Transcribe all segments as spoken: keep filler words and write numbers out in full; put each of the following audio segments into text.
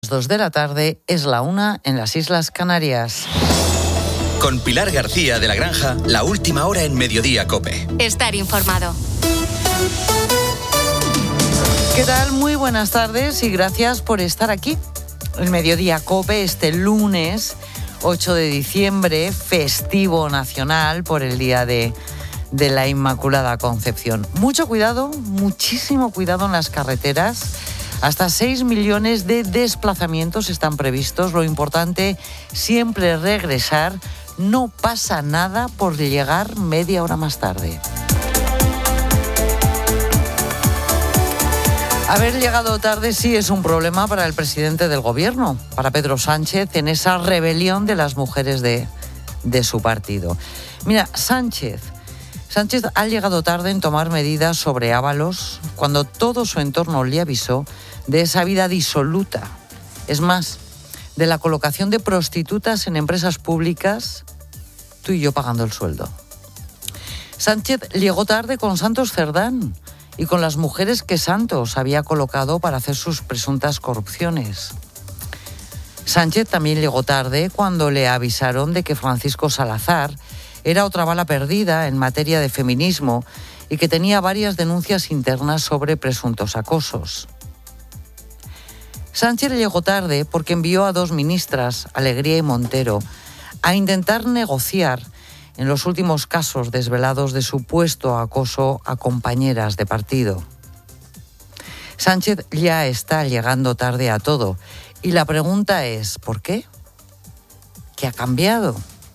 dos de la tarde, es la una en las Islas Canarias. Con Pilar García de la Granja, la última hora en Mediodía COPE. Estar informado. ¿Qué tal? Muy buenas tardes y gracias por estar aquí. El Mediodía COPE este lunes ocho de diciembre, festivo nacional por el Día de, de la Inmaculada Concepción. Mucho cuidado, muchísimo cuidado en las carreteras. Hasta seis millones de desplazamientos están previstos. Lo importante, siempre regresar. No pasa nada por llegar media hora más tarde. Haber llegado tarde sí es un problema para el presidente del gobierno, para Pedro Sánchez, en esa rebelión de las mujeres de, de su partido. Mira, Sánchez, Sánchez ha llegado tarde en tomar medidas sobre Ábalos cuando todo su entorno le avisó de esa vida disoluta. Es más, de la colocación de prostitutas en empresas públicas, tú y yo pagando el sueldo. Sánchez llegó tarde con Santos Cerdán y con las mujeres que Santos había colocado para hacer sus presuntas corrupciones. Sánchez también llegó tarde cuando le avisaron de que Francisco Salazar era otra bala perdida en materia de feminismo y que tenía varias denuncias internas sobre presuntos acosos. Sánchez llegó tarde porque envió a dos ministras, Alegría y Montero, a intentar negociar en los últimos casos desvelados de supuesto acoso a compañeras de partido. Sánchez ya está llegando tarde a todo y la pregunta es, ¿por qué? ¿Qué ha cambiado?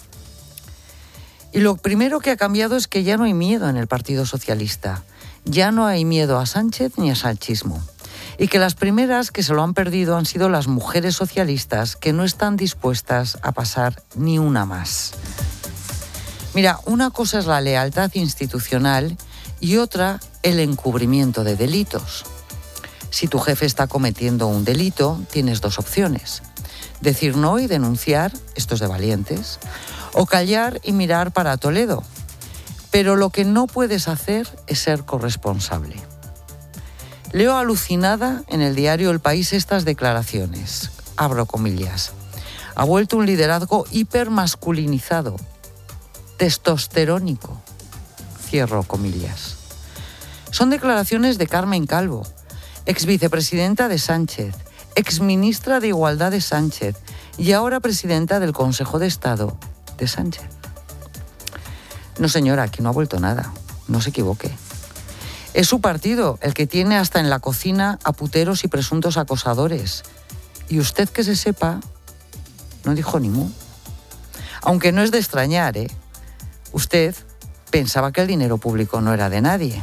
Y lo primero que ha cambiado es que ya no hay miedo en el Partido Socialista. Ya no hay miedo a Sánchez ni a sanchismo. Y que las primeras que se lo han perdido han sido las mujeres socialistas que no están dispuestas a pasar ni una más. Mira, una cosa es la lealtad institucional y otra el encubrimiento de delitos. Si tu jefe está cometiendo un delito, tienes dos opciones. Decir no y denunciar, esto es de valientes, o callar y mirar para Toledo. Pero lo que no puedes hacer es ser corresponsable. Leo alucinada en el diario El País estas declaraciones. Abro comillas. Ha vuelto un liderazgo hipermasculinizado, testosterónico. Cierro comillas. Son declaraciones de Carmen Calvo, exvicepresidenta de Sánchez, exministra de Igualdad de Sánchez y ahora presidenta del Consejo de Estado de Sánchez. No, señora, aquí no ha vuelto nada. No se equivoque. Es su partido el que tiene hasta en la cocina a puteros y presuntos acosadores. Y usted, que se sepa, no dijo ni mu. Aunque no es de extrañar, ¿eh? Usted pensaba que el dinero público no era de nadie.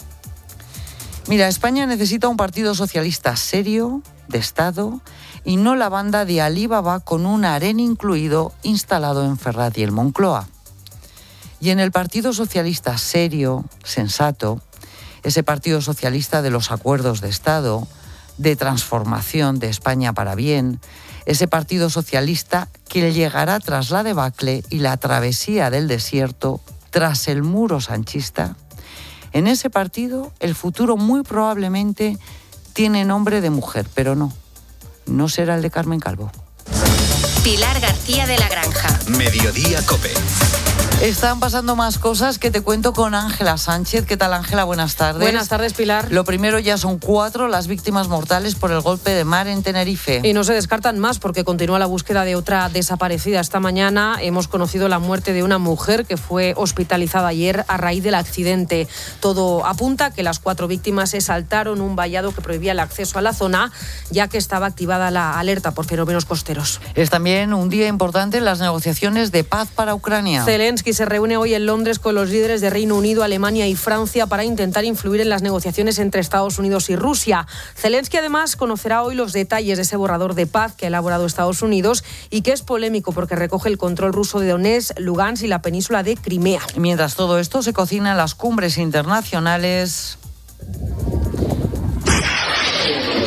Mira, España necesita un partido socialista serio, de Estado, y no la banda de Alibaba con un harén incluido instalado en Ferraz y el Moncloa. Y en el Partido Socialista serio, sensato, ese Partido Socialista de los acuerdos de Estado, de transformación de España para bien, ese Partido Socialista que llegará tras la debacle y la travesía del desierto, tras el muro sanchista. En ese partido, el futuro muy probablemente tiene nombre de mujer, pero no, no será el de Carmen Calvo. Pilar García de la Granja. Mediodía COPE. Están pasando más cosas que te cuento con Ángela Sánchez. ¿Qué tal, Ángela? Buenas tardes. Buenas tardes, Pilar. Lo primero, ya son cuatro las víctimas mortales por el golpe de mar en Tenerife. Y no se descartan más porque continúa la búsqueda de otra desaparecida. Esta mañana hemos conocido la muerte de una mujer que fue hospitalizada ayer a raíz del accidente. Todo apunta a que las cuatro víctimas se saltaron un vallado que prohibía el acceso a la zona, ya que estaba activada la alerta por fenómenos costeros. Es también un día importante en las negociaciones de paz para Ucrania. Zelensky se reúne hoy en Londres con los líderes de Reino Unido, Alemania y Francia para intentar influir en las negociaciones entre Estados Unidos y Rusia. Zelensky además conocerá hoy los detalles de ese borrador de paz que ha elaborado Estados Unidos y que es polémico porque recoge el control ruso de Donetsk, Lugansk y la península de Crimea. Mientras todo esto se cocina en las cumbres internacionales.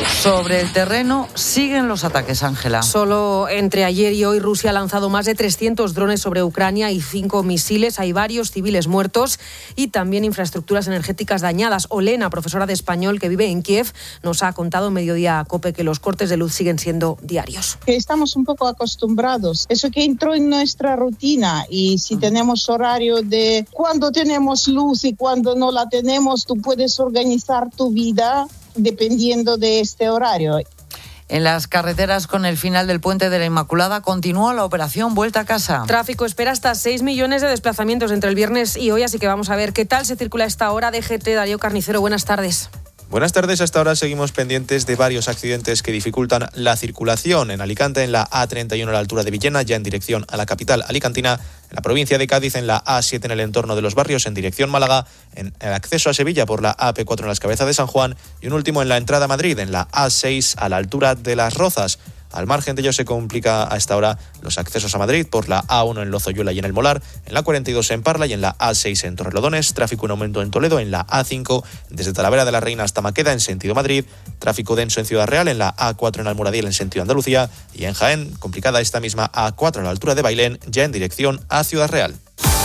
Sobre el terreno siguen los ataques, Ángela. Solo entre ayer y hoy Rusia ha lanzado más de trescientos drones sobre Ucrania y cinco misiles. Hay varios civiles muertos y también infraestructuras energéticas dañadas. Olena, profesora de español que vive en Kiev, nos ha contado en Mediodía COPE que los cortes de luz siguen siendo diarios. Estamos un poco acostumbrados. Eso que entró en nuestra rutina, y si tenemos horario de cuando tenemos luz y cuando no la tenemos, tú puedes organizar tu vida dependiendo de este horario. En las carreteras, con el final del Puente de la Inmaculada, continúa la operación Vuelta a Casa. Tráfico espera hasta seis millones de desplazamientos entre el viernes y hoy, así que vamos a ver qué tal se circula a esta hora. D G T, Darío Carnicero, buenas tardes. Buenas tardes, hasta ahora seguimos pendientes de varios accidentes que dificultan la circulación. En Alicante, en la A treinta y uno a la altura de Villena, ya en dirección a la capital alicantina. En la provincia de Cádiz, en la A siete en el entorno de Los Barrios, en dirección Málaga. En el acceso a Sevilla por la A P cuatro en las Cabezas de San Juan. Y un último en la entrada a Madrid, en la A seis a la altura de Las Rozas. Al margen de ello, se complica a esta hora los accesos a Madrid por la A uno en Lozoyuela y en el Molar, en la cuarenta y dos en Parla y en la A seis en Torrelodones, tráfico en aumento en Toledo, en la A cinco desde Talavera de la Reina hasta Maqueda en sentido Madrid, tráfico denso en Ciudad Real, en la A cuatro en Almoradí en sentido Andalucía y en Jaén, complicada esta misma A cuatro a la altura de Bailén, ya en dirección a Ciudad Real.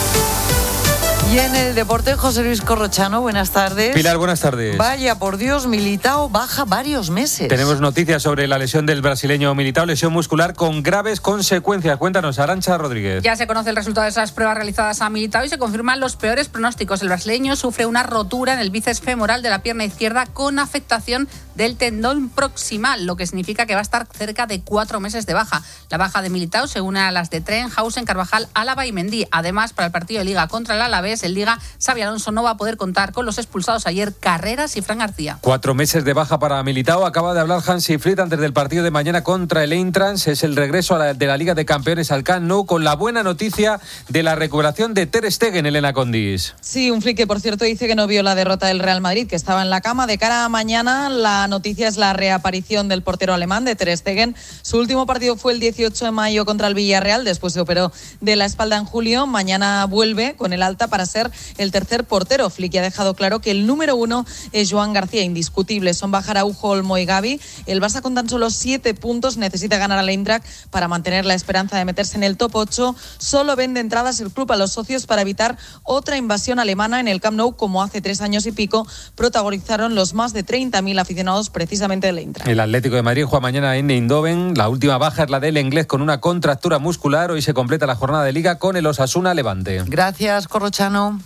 Y en el deporte, José Luis Corrochano, buenas tardes. Pilar, buenas tardes. Vaya, por Dios, Militao baja varios meses. Tenemos noticias sobre la lesión del brasileño Militao, lesión muscular con graves consecuencias. Cuéntanos, Arantxa Rodríguez. Ya se conoce el resultado de esas pruebas realizadas a Militao y se confirman los peores pronósticos. El brasileño sufre una rotura en el bíceps femoral de la pierna izquierda con afectación del tendón proximal, lo que significa que va a estar cerca de cuatro meses de baja. La baja de Militao se une a las de Trenhausen, Carvajal, Álava y Mendy. Además, para el partido de Liga contra el Alavés, el Liga, Xabi Alonso no va a poder contar con los expulsados ayer Carreras y Fran García. Cuatro meses de baja para Militao. Acaba de hablar Hansi Flick antes del partido de mañana contra el Eintracht. Es el regreso a la, de la Liga de Campeones al Camp Nou, con la buena noticia de la recuperación de Ter Stegen, Elena Condis. Sí, un Flick que por cierto dice que no vio la derrota del Real Madrid, que estaba en la cama. De cara a mañana, la noticia es la reaparición del portero alemán, de Ter Stegen. Su último partido fue el dieciocho de mayo contra el Villarreal, después se operó de la espalda en julio. Mañana vuelve con el alta para ser el tercer portero. Flick ha dejado claro que el número uno es Joan García, indiscutible. Son bajar Araujo, Olmo y Gavi. El Barça con tan solo siete puntos necesita ganar al Eintracht para mantener la esperanza de meterse en el top ocho. Solo vende entradas el club a los socios para evitar otra invasión alemana en el Camp Nou, como hace tres años y pico protagonizaron los más de treinta mil aficionados precisamente del Eintracht. El Atlético de Madrid juega mañana en Eindhoven. La última baja es la del inglés con una contractura muscular. Hoy se completa la jornada de Liga con el Osasuna Levante. Gracias, Corrochano.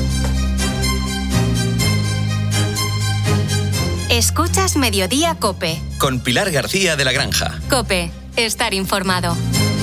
Escuchas Mediodía COPE. Con Pilar García de la Granja. COPE, estar informado.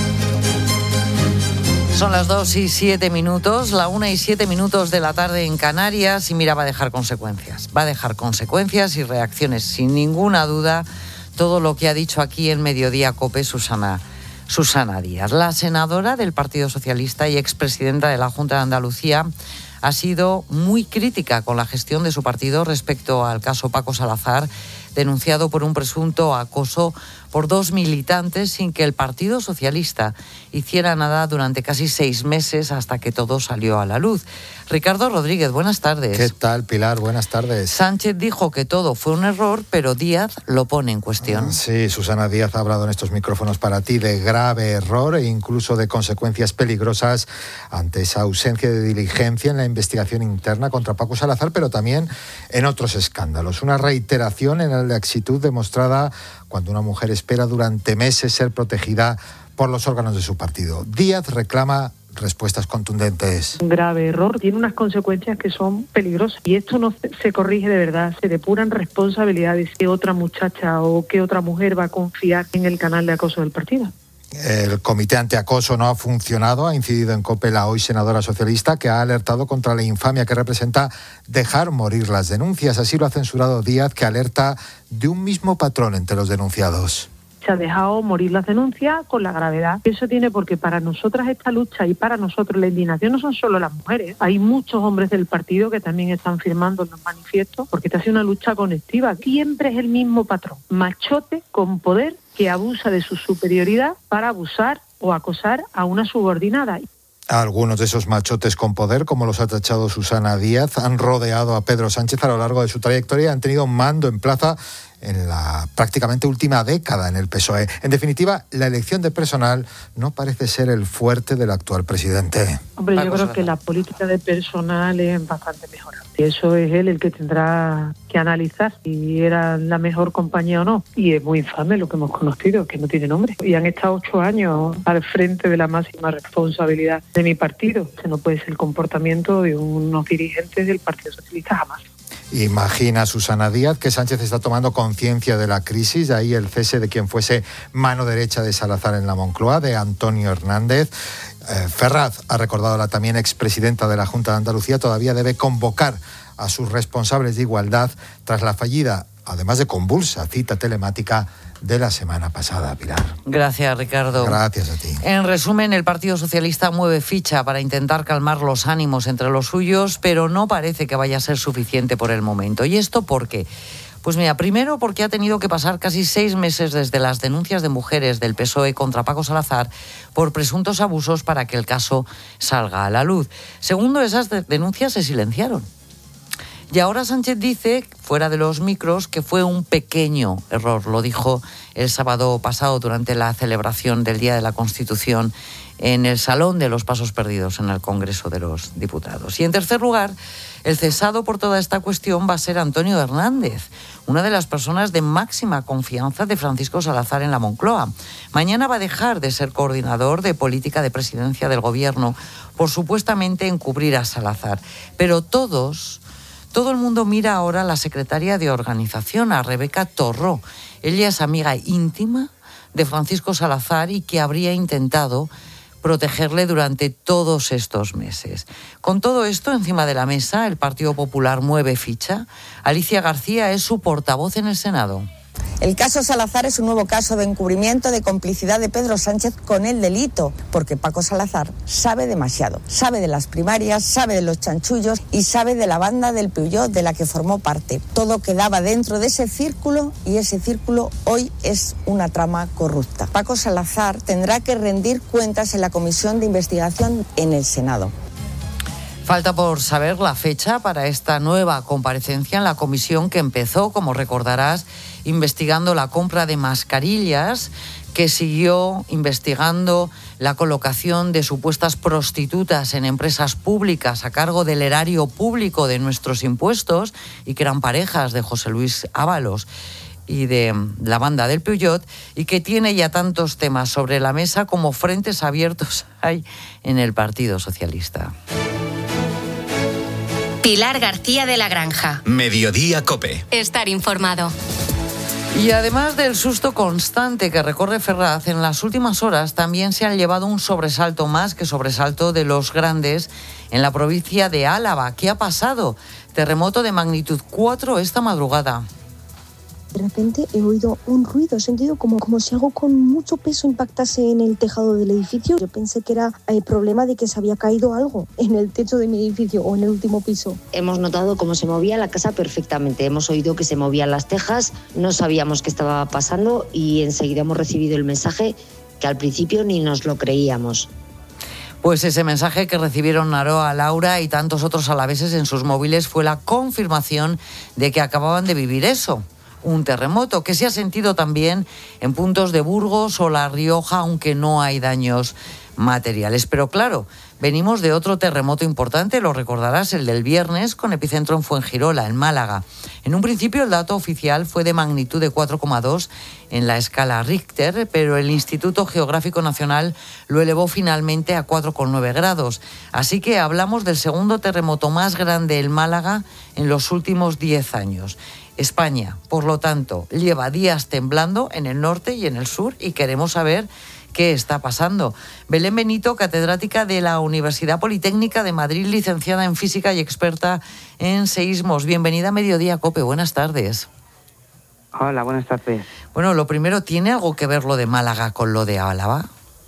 Son las dos y siete minutos, la una y siete minutos de la tarde en Canarias, y mira, va a dejar consecuencias. Va a dejar consecuencias y reacciones, sin ninguna duda, todo lo que ha dicho aquí en Mediodía COPE Susana, Susana Díaz. La senadora del Partido Socialista y expresidenta de la Junta de Andalucía ha sido muy crítica con la gestión de su partido respecto al caso Paco Salazar, denunciado por un presunto acoso por dos militantes sin que el Partido Socialista hiciera nada durante casi seis meses hasta que todo salió a la luz. Ricardo Rodríguez, buenas tardes. ¿Qué tal, Pilar? Buenas tardes. Sánchez dijo que todo fue un error, pero Díaz lo pone en cuestión. Sí, Susana Díaz ha hablado en estos micrófonos para ti de grave error e incluso de consecuencias peligrosas ante esa ausencia de diligencia en la investigación interna contra Paco Salazar, pero también en otros escándalos. Una reiteración en la laxitud demostrada cuando una mujer espera durante meses ser protegida por los órganos de su partido. Díaz reclama respuestas contundentes. Un grave error tiene unas consecuencias que son peligrosas y esto no se corrige de verdad, se depuran responsabilidades. ¿Qué otra muchacha o qué otra mujer va a confiar en el canal de acoso del partido? El comité antiacoso no ha funcionado, ha incidido en COPE la hoy senadora socialista, que ha alertado contra la infamia que representa dejar morir las denuncias. Así lo ha censurado Díaz, que alerta de un mismo patrón entre los denunciados. Se ha dejado morir las denuncias con la gravedad que eso tiene, porque para nosotras esta lucha y para nosotros la indignación no son solo las mujeres. Hay muchos hombres del partido que también están firmando los manifiestos, porque esta ha sido una lucha colectiva. Siempre es el mismo patrón, machote con poder que abusa de su superioridad para abusar o acosar a una subordinada. Algunos de esos machotes con poder, como los ha tachado Susana Díaz, han rodeado a Pedro Sánchez a lo largo de su trayectoria y han tenido mando en plaza en la prácticamente última década en el P S O E. En definitiva, la elección de personal no parece ser el fuerte del actual presidente. Hombre, yo creo que la política de personal es bastante mejorable. Y eso es él el que tendrá que analizar si era la mejor compañía o no. Y es muy infame lo que hemos conocido, que no tiene nombre. Y han estado ocho años al frente de la máxima responsabilidad de mi partido. Que no puede ser el comportamiento de unos dirigentes del Partido Socialista jamás. Imagina Susana Díaz que Sánchez está tomando conciencia de la crisis, de ahí el cese de quien fuese mano derecha de Salazar en la Moncloa, de Antonio Hernández. Eh, Ferraz ha recordado a la también expresidenta de la Junta de Andalucía, todavía debe convocar a sus responsables de igualdad tras la fallida, además de convulsa, cita telemática de la semana pasada, Pilar. Gracias, Ricardo. Gracias a ti. En resumen, el Partido Socialista mueve ficha para intentar calmar los ánimos entre los suyos, pero no parece que vaya a ser suficiente por el momento. ¿Y esto por qué? Pues mira, primero porque ha tenido que pasar casi seis meses desde las denuncias de mujeres del P S O E contra Paco Salazar por presuntos abusos para que el caso salga a la luz. Segundo, esas denuncias se silenciaron. Y ahora Sánchez dice, fuera de los micros, que fue un pequeño error. Lo dijo el sábado pasado durante la celebración del Día de la Constitución en el Salón de los Pasos Perdidos en el Congreso de los Diputados. Y en tercer lugar, el cesado por toda esta cuestión va a ser Antonio Hernández, una de las personas de máxima confianza de Francisco Salazar en la Moncloa. Mañana va a dejar de ser coordinador de política de presidencia del Gobierno por supuestamente encubrir a Salazar. Pero todos... Todo el mundo mira ahora a la secretaria de organización, a Rebeca Torró. Ella es amiga íntima de Francisco Salazar y que habría intentado protegerle durante todos estos meses. Con todo esto encima de la mesa, el Partido Popular mueve ficha. Alicia García es su portavoz en el Senado. El caso Salazar es un nuevo caso de encubrimiento de complicidad de Pedro Sánchez con el delito, porque Paco Salazar sabe demasiado. Sabe de las primarias, sabe de los chanchullos y sabe de la banda del Peugeot de la que formó parte. Todo quedaba dentro de ese círculo y ese círculo hoy es una trama corrupta. Paco Salazar tendrá que rendir cuentas en la comisión de investigación en el Senado. Falta por saber la fecha para esta nueva comparecencia en la comisión que empezó, como recordarás, investigando la compra de mascarillas, que siguió investigando la colocación de supuestas prostitutas en empresas públicas a cargo del erario público de nuestros impuestos y que eran parejas de José Luis Ábalos y de la banda del Peugeot, y que tiene ya tantos temas sobre la mesa como frentes abiertos hay en el Partido Socialista. Pilar García de la Granja. Mediodía COPE. Estar informado. Y además del susto constante que recorre Ferraz, en las últimas horas también se han llevado un sobresalto más que sobresalto de los grandes en la provincia de Álava. ¿Qué ha pasado? Terremoto de magnitud cuatro esta madrugada. De repente he oído un ruido, he sentido como, como si algo con mucho peso impactase en el tejado del edificio. Yo pensé que era el problema de que se había caído algo en el techo de mi edificio o en el último piso. Hemos notado cómo se movía la casa perfectamente, hemos oído que se movían las tejas, no sabíamos qué estaba pasando y enseguida hemos recibido el mensaje que al principio ni nos lo creíamos. Pues ese mensaje que recibieron Naroa, Laura y tantos otros alaveses en sus móviles fue la confirmación de que acababan de vivir eso. Un terremoto que se ha sentido también en puntos de Burgos o La Rioja, aunque no hay daños materiales. Pero claro, venimos de otro terremoto importante, lo recordarás, el del viernes, con epicentro en Fuengirola, en Málaga. En un principio el dato oficial fue de magnitud de cuatro coma dos en la escala Richter, pero el Instituto Geográfico Nacional lo elevó finalmente a cuatro coma nueve grados. Así que hablamos del segundo terremoto más grande en Málaga en los últimos diez años. España, por lo tanto, lleva días temblando en el norte y en el sur y queremos saber qué está pasando. Belén Benito, catedrática de la Universidad Politécnica de Madrid, licenciada en Física y experta en seísmos. Bienvenida a Mediodía COPE, buenas tardes. Hola, buenas tardes. Bueno, lo primero, ¿tiene algo que ver lo de Málaga con lo de Álava?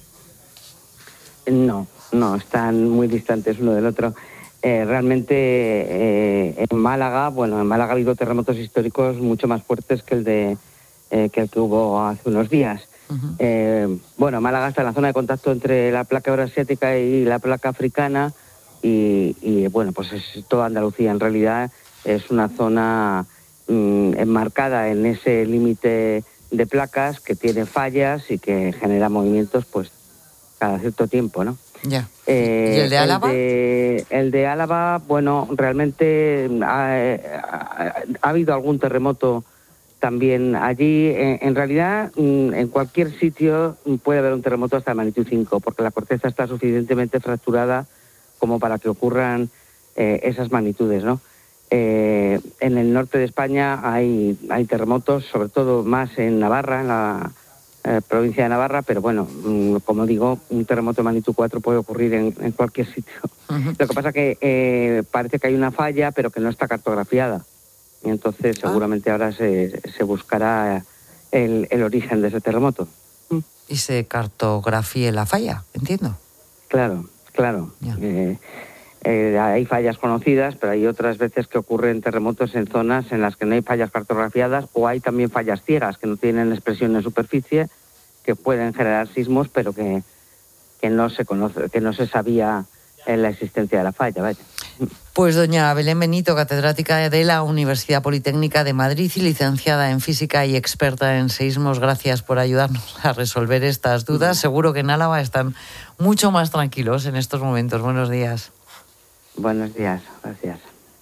No, no, están muy distantes uno del otro. Eh, realmente eh, en Málaga, bueno, en Málaga ha habido terremotos históricos mucho más fuertes que el de eh, que el que hubo hace unos días. Uh-huh. Eh, bueno, Málaga está en la zona de contacto entre la placa euroasiática y la placa africana y, y bueno, pues es toda Andalucía. En realidad es una zona mmm, enmarcada en ese límite de placas que tiene fallas y que genera movimientos pues cada cierto tiempo, ¿no? Ya. Eh, ¿Y el de Álava? El de, el de Álava, bueno, realmente ha, ha, ha habido algún terremoto también allí. En, en realidad, en cualquier sitio puede haber un terremoto hasta magnitud cinco, porque la corteza está suficientemente fracturada como para que ocurran eh, esas magnitudes, ¿no? Eh, en el norte de España hay, hay terremotos, sobre todo más en Navarra, en la eh, provincia de Navarra, pero bueno, como digo, un terremoto de magnitud cuatro puede ocurrir en, en cualquier sitio. Uh-huh. Lo que pasa que eh, parece que hay una falla, pero que no está cartografiada. Y entonces seguramente ah. ahora se, se buscará el, el origen de ese terremoto. Y se cartografíe la falla, entiendo. Claro, claro. Eh, eh, hay fallas conocidas, pero hay otras veces que ocurren terremotos en zonas en las que no hay fallas cartografiadas, o hay también fallas ciegas que no tienen expresión en superficie, que pueden generar sismos, pero que, que no se conoce, que no se sabía en la existencia de la falla, vaya. Pues doña Belén Benito, catedrática de la Universidad Politécnica de Madrid y licenciada en física y experta en seísmos, gracias por ayudarnos a resolver estas dudas. Seguro que en Álava están mucho más tranquilos en estos momentos. Buenos días. Buenos días, gracias.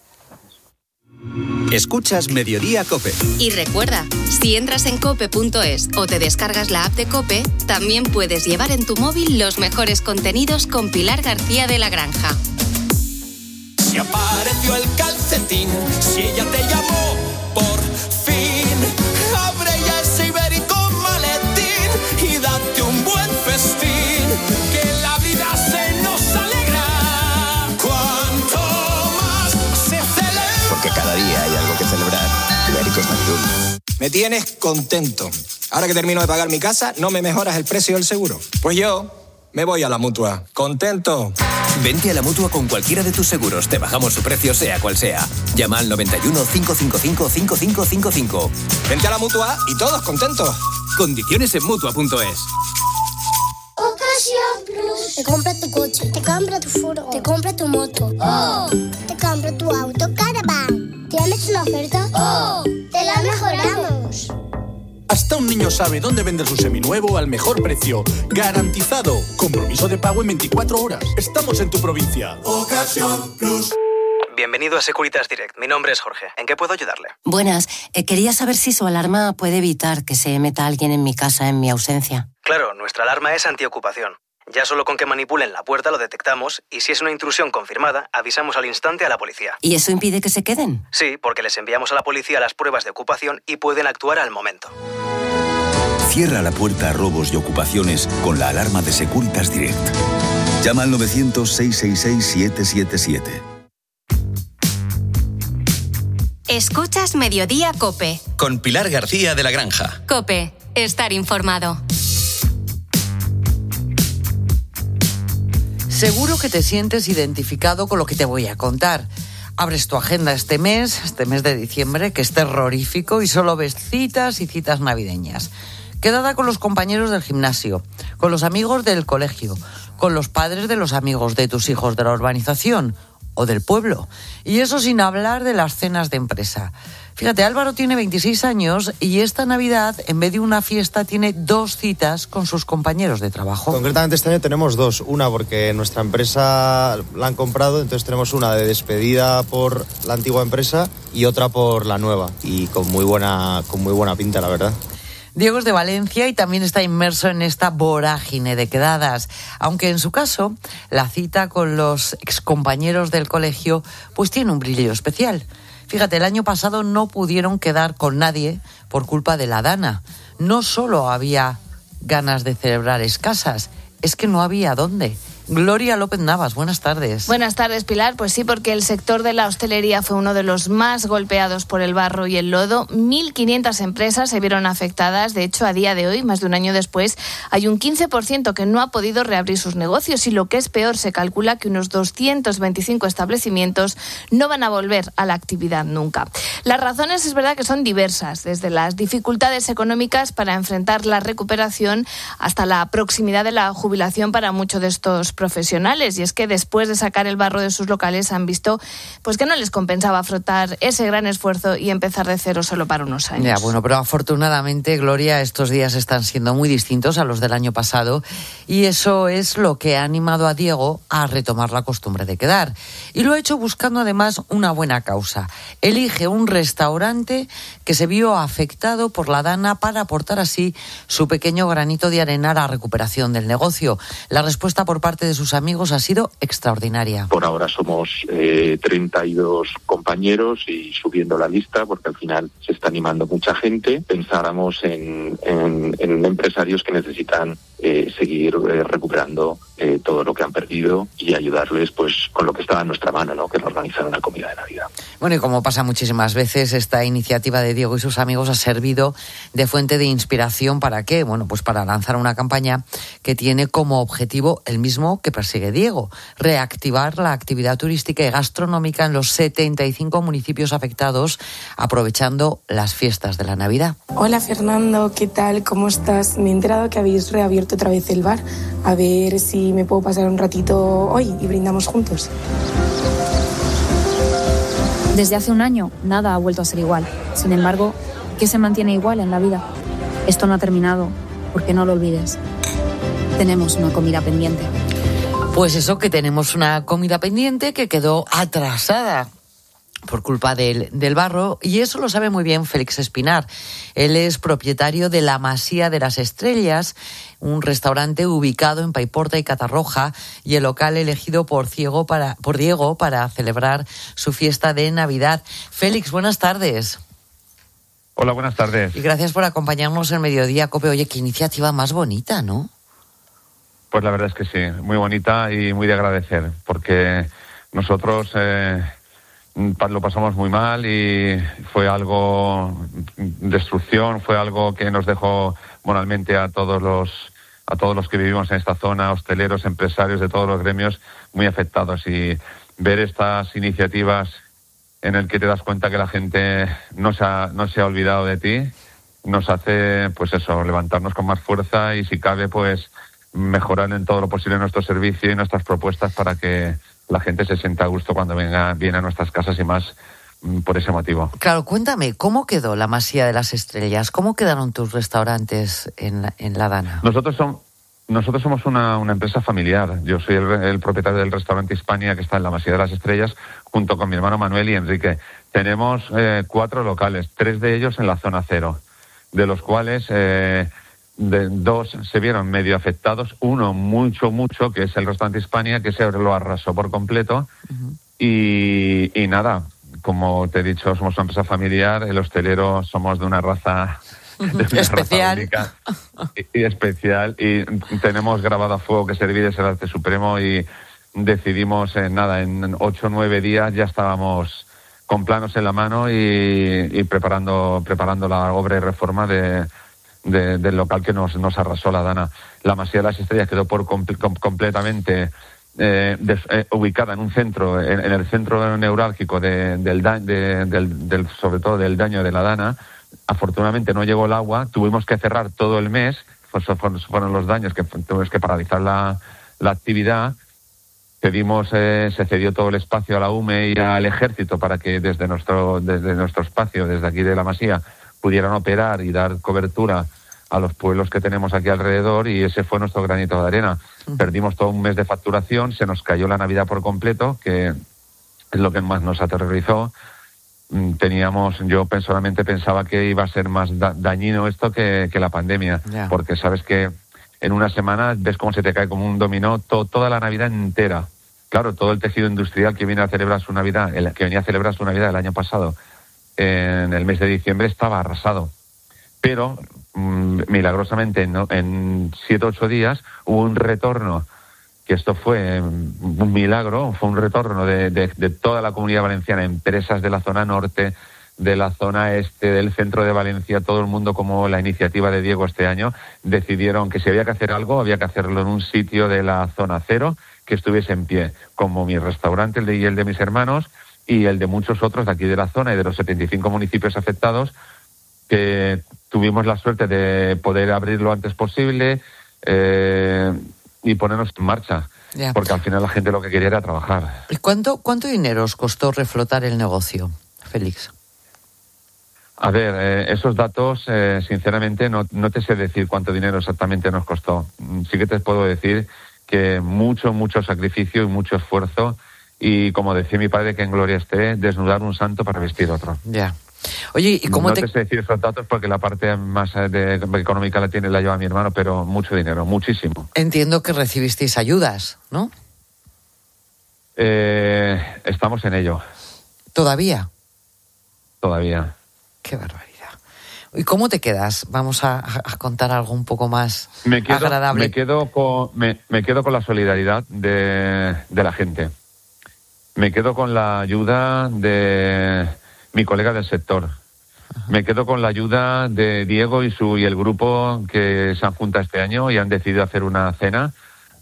Escuchas Mediodía COPE. Y recuerda, si entras en cope punto es o te descargas la app de COPE, también puedes llevar en tu móvil los mejores contenidos con Pilar García de la Granja. Si apareció el calcetín, si ella te llamó, por fin, abre ya ese ibérico maletín y date un buen festín, que la vida se nos alegra cuanto más se celebra. Porque cada día hay algo que celebrar. Ibéricos Natur. Me tienes contento. Ahora que termino de pagar mi casa, ¿no me mejoras el precio del seguro? Pues yo me voy a la Mutua. ¿Contento? Vente a la Mutua con cualquiera de tus seguros. Te bajamos su precio, sea cual sea. Llama al noventa y uno, cinco cinco cinco, cinco cinco cinco cinco. Vente a la Mutua y todos contentos. Condiciones en Mutua punto es. Ocasión Plus. Te compra tu coche, te compra tu furgo, te compra tu moto. ¡Oh! Te compra tu auto Caravan. ¿Tienes una oferta? ¡Oh! ¡Te la mejoramos! Hasta un niño sabe dónde vender su seminuevo al mejor precio. ¡Garantizado! Compromiso de pago en veinticuatro horas. Estamos en tu provincia. Ocasión Plus. Bienvenido a Securitas Direct. Mi nombre es Jorge. ¿En qué puedo ayudarle? Buenas. Eh, quería saber si su alarma puede evitar que se meta alguien en mi casa en mi ausencia. Claro, nuestra alarma es antiocupación. Ya solo con que manipulen la puerta lo detectamos y si es una intrusión confirmada, avisamos al instante a la policía. ¿Y eso impide que se queden? Sí, porque les enviamos a la policía las pruebas de ocupación y pueden actuar al momento. Cierra la puerta a robos y ocupaciones con la alarma de Securitas Direct. Llama al novecientos, seiscientos sesenta y seis, siete siete siete. Escuchas Mediodía COPE. Con Pilar García de la Granja. COPE. Estar informado. Seguro que te sientes identificado con lo que te voy a contar. Abres tu agenda este mes, este mes de diciembre, que es terrorífico, y solo ves citas y citas navideñas. Quedada con los compañeros del gimnasio, con los amigos del colegio, con los padres de los amigos de tus hijos de la urbanización o del pueblo. Y eso sin hablar de las cenas de empresa. Fíjate, Álvaro tiene veintiséis años y esta Navidad, en vez de una fiesta, tiene dos citas con sus compañeros de trabajo. Concretamente este año tenemos dos. Una porque nuestra empresa la han comprado, entonces tenemos una de despedida por la antigua empresa y otra por la nueva. Y con muy buena, con muy buena pinta, la verdad. Diego es de Valencia y también está inmerso en esta vorágine de quedadas, aunque en su caso la cita con los excompañeros del colegio pues tiene un brillo especial. Fíjate, el año pasado no pudieron quedar con nadie por culpa de la Dana. No solo había ganas de celebrar escasas, es que no había dónde. Gloria López Navas, buenas tardes. Buenas tardes, Pilar. Pues sí, porque el sector de la hostelería fue uno de los más golpeados por el barro y el lodo. mil quinientas empresas se vieron afectadas. De hecho, a día de hoy, más de un año después, hay un quince por ciento que no ha podido reabrir sus negocios y, lo que es peor, se calcula que unos doscientos veinticinco establecimientos no van a volver a la actividad nunca. Las razones es verdad que son diversas, desde las dificultades económicas para enfrentar la recuperación hasta la proximidad de la jubilación para muchos de estos profesionales. Y es que después de sacar el barro de sus locales han visto pues que no les compensaba afrontar ese gran esfuerzo y empezar de cero solo para unos años. Ya, bueno, pero afortunadamente, Gloria, estos días están siendo muy distintos a los del año pasado y eso es lo que ha animado a Diego a retomar la costumbre de quedar. Y lo ha hecho buscando además una buena causa. Elige un restaurante que se vio afectado por la Dana para aportar así su pequeño granito de arena a la recuperación del negocio. La respuesta por parte de sus amigos ha sido extraordinaria. Por ahora somos eh, treinta y dos compañeros y subiendo la lista porque al final se está animando mucha gente. Pensáramos en, en, en empresarios que necesitan eh, seguir eh, recuperando eh, todo lo que han perdido y ayudarles pues con lo que está en nuestra mano, ¿no? Que es organizar una comida de Navidad. Bueno, y como pasa muchísimas veces, esta iniciativa de Diego y sus amigos ha servido de fuente de inspiración. ¿Para qué? Bueno, pues para lanzar una campaña que tiene como objetivo el mismo que persigue Diego: reactivar la actividad turística y gastronómica en los setenta y cinco municipios afectados, aprovechando las fiestas de la Navidad. Hola Fernando, ¿qué tal? ¿Cómo estás? Me he enterado que habéis reabierto otra vez el bar. A ver si me puedo pasar un ratito hoy y brindamos juntos. Desde hace un año, nada ha vuelto a ser igual. Sin embargo, ¿qué se mantiene igual en la vida? Esto no ha terminado, porque no lo olvides. Tenemos una comida pendiente. Pues eso, que tenemos una comida pendiente que quedó atrasada por culpa del, del barro, y eso lo sabe muy bien Félix Espinar. Él es propietario de La Masía de las Estrellas, un restaurante ubicado en Paiporta y Catarroja, y el local elegido por, Ciego para, por Diego para celebrar su fiesta de Navidad. Félix, buenas tardes. Hola, buenas tardes. Y gracias por acompañarnos en Mediodía Cope. Oye, qué iniciativa más bonita, ¿no? Pues la verdad es que sí, muy bonita y muy de agradecer, porque nosotros eh, lo pasamos muy mal y fue algo, destrucción, fue algo que nos dejó moralmente a todos los a todos los que vivimos en esta zona, hosteleros, empresarios de todos los gremios, muy afectados. Y ver estas iniciativas en el que te das cuenta que la gente no se ha, no se ha olvidado de ti, nos hace, pues eso, levantarnos con más fuerza y, si cabe, pues mejorar en todo lo posible nuestro servicio y nuestras propuestas para que la gente se sienta a gusto cuando venga viene a nuestras casas, y más por ese motivo. Claro, cuéntame, ¿cómo quedó La Masía de las Estrellas? ¿Cómo quedaron tus restaurantes en la, en la Dana? Nosotros somos nosotros somos una, una empresa familiar. Yo soy el, el propietario del restaurante Hispania, que está en La Masía de las Estrellas, junto con mi hermano Manuel y Enrique. Tenemos eh, cuatro locales, tres de ellos en la zona cero, de los cuales eh, de, dos se vieron medio afectados, uno mucho, mucho, que es el restaurante Hispania, que se lo arrasó por completo. Uh-huh. y, y nada, como te he dicho, somos una empresa familiar, el hostelero somos de una raza... De una especial raza y, y especial, y tenemos grabado a fuego que servir es el arte supremo, y decidimos en nada, en ocho o nueve días ya estábamos con planos en la mano y, y preparando preparando la obra y reforma de, de, del local que nos, nos arrasó la Dana. La Masía de las Estrellas quedó por com, com, completamente eh, des, eh, ubicada en un centro, en, en el centro neurálgico de, del, de, del, del sobre todo del daño de la Dana. Afortunadamente no llegó el agua, tuvimos que cerrar todo el mes, pues fueron los daños que tuvimos que paralizar la, la actividad. Pedimos, eh, se cedió todo el espacio a la U M E y al Ejército para que desde nuestro, desde nuestro espacio, desde aquí de La Masía, pudieran operar y dar cobertura a los pueblos que tenemos aquí alrededor, y ese fue nuestro granito de arena. Uh-huh. Perdimos todo un mes de facturación, se nos cayó la Navidad por completo, que es lo que más nos aterrorizó. Teníamos, yo personalmente pensaba que iba a ser más da- dañino esto que, que la pandemia, yeah. porque sabes que en una semana ves cómo se te cae como un dominó to- toda la Navidad entera. Claro, todo el tejido industrial que viene a celebrar su Navidad, el, que venía a celebrar su Navidad el año pasado, en el mes de diciembre, estaba arrasado. Pero, mmm, milagrosamente, ¿no? en siete o ocho días hubo un retorno que esto fue un milagro, fue un retorno de, de, de toda la Comunidad Valenciana, empresas de la zona norte, de la zona este, del centro de Valencia, todo el mundo, como la iniciativa de Diego este año, decidieron que si había que hacer algo, había que hacerlo en un sitio de la zona cero que estuviese en pie, como mi restaurante, el de, y el de mis hermanos, y el de muchos otros de aquí de la zona y de los setenta y cinco municipios afectados, que tuvimos la suerte de poder abrir lo antes posible eh, y ponernos en marcha. Yeah. Porque al final la gente lo que quería era trabajar. ¿Y cuánto, cuánto dinero os costó reflotar el negocio, Félix? A ver, eh, esos datos, eh, sinceramente, no, no te sé decir cuánto dinero exactamente nos costó. Sí que te puedo decir que mucho, mucho sacrificio y mucho esfuerzo, y como decía mi padre, que en gloria esté, desnudar un santo para vestir otro. Ya. Yeah. Oye, ¿y cómo no te...? No te sé decir esos datos porque la parte más de, económica la tiene, la lleva mi hermano, pero mucho dinero, muchísimo. Entiendo que recibisteis ayudas, ¿no? Eh, estamos en ello. ¿Todavía? Todavía. Qué barbaridad. ¿Y cómo te quedas? Vamos a, a contar algo un poco más me quedo, agradable. Me quedo con, me, me quedo con la solidaridad de, de la gente. Me quedo con la ayuda de mi colega del sector. Ajá. Me quedo con la ayuda de Diego y su y el grupo que se han juntado este año y han decidido hacer una cena,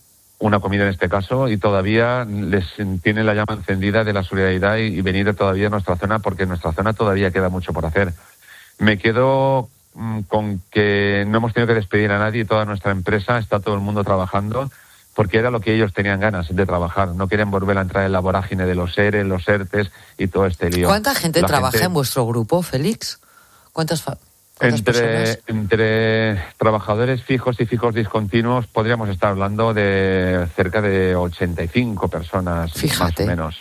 una comida en este caso, y todavía les tiene la llama encendida de la solidaridad y, y venir todavía a nuestra zona, porque en nuestra zona todavía queda mucho por hacer. Me quedo mmm, con que no hemos tenido que despedir a nadie, toda nuestra empresa, está todo el mundo trabajando, porque era lo que ellos tenían ganas de trabajar. No quieren volver a entrar en la vorágine de los ERE, los ERTES y todo este lío. ¿Cuánta gente la trabaja gente... en vuestro grupo, Félix? ¿Cuántas, fa... ¿Cuántas entre, personas? Entre trabajadores fijos y fijos discontinuos podríamos estar hablando de cerca de ochenta y cinco personas. Fíjate. Más o menos.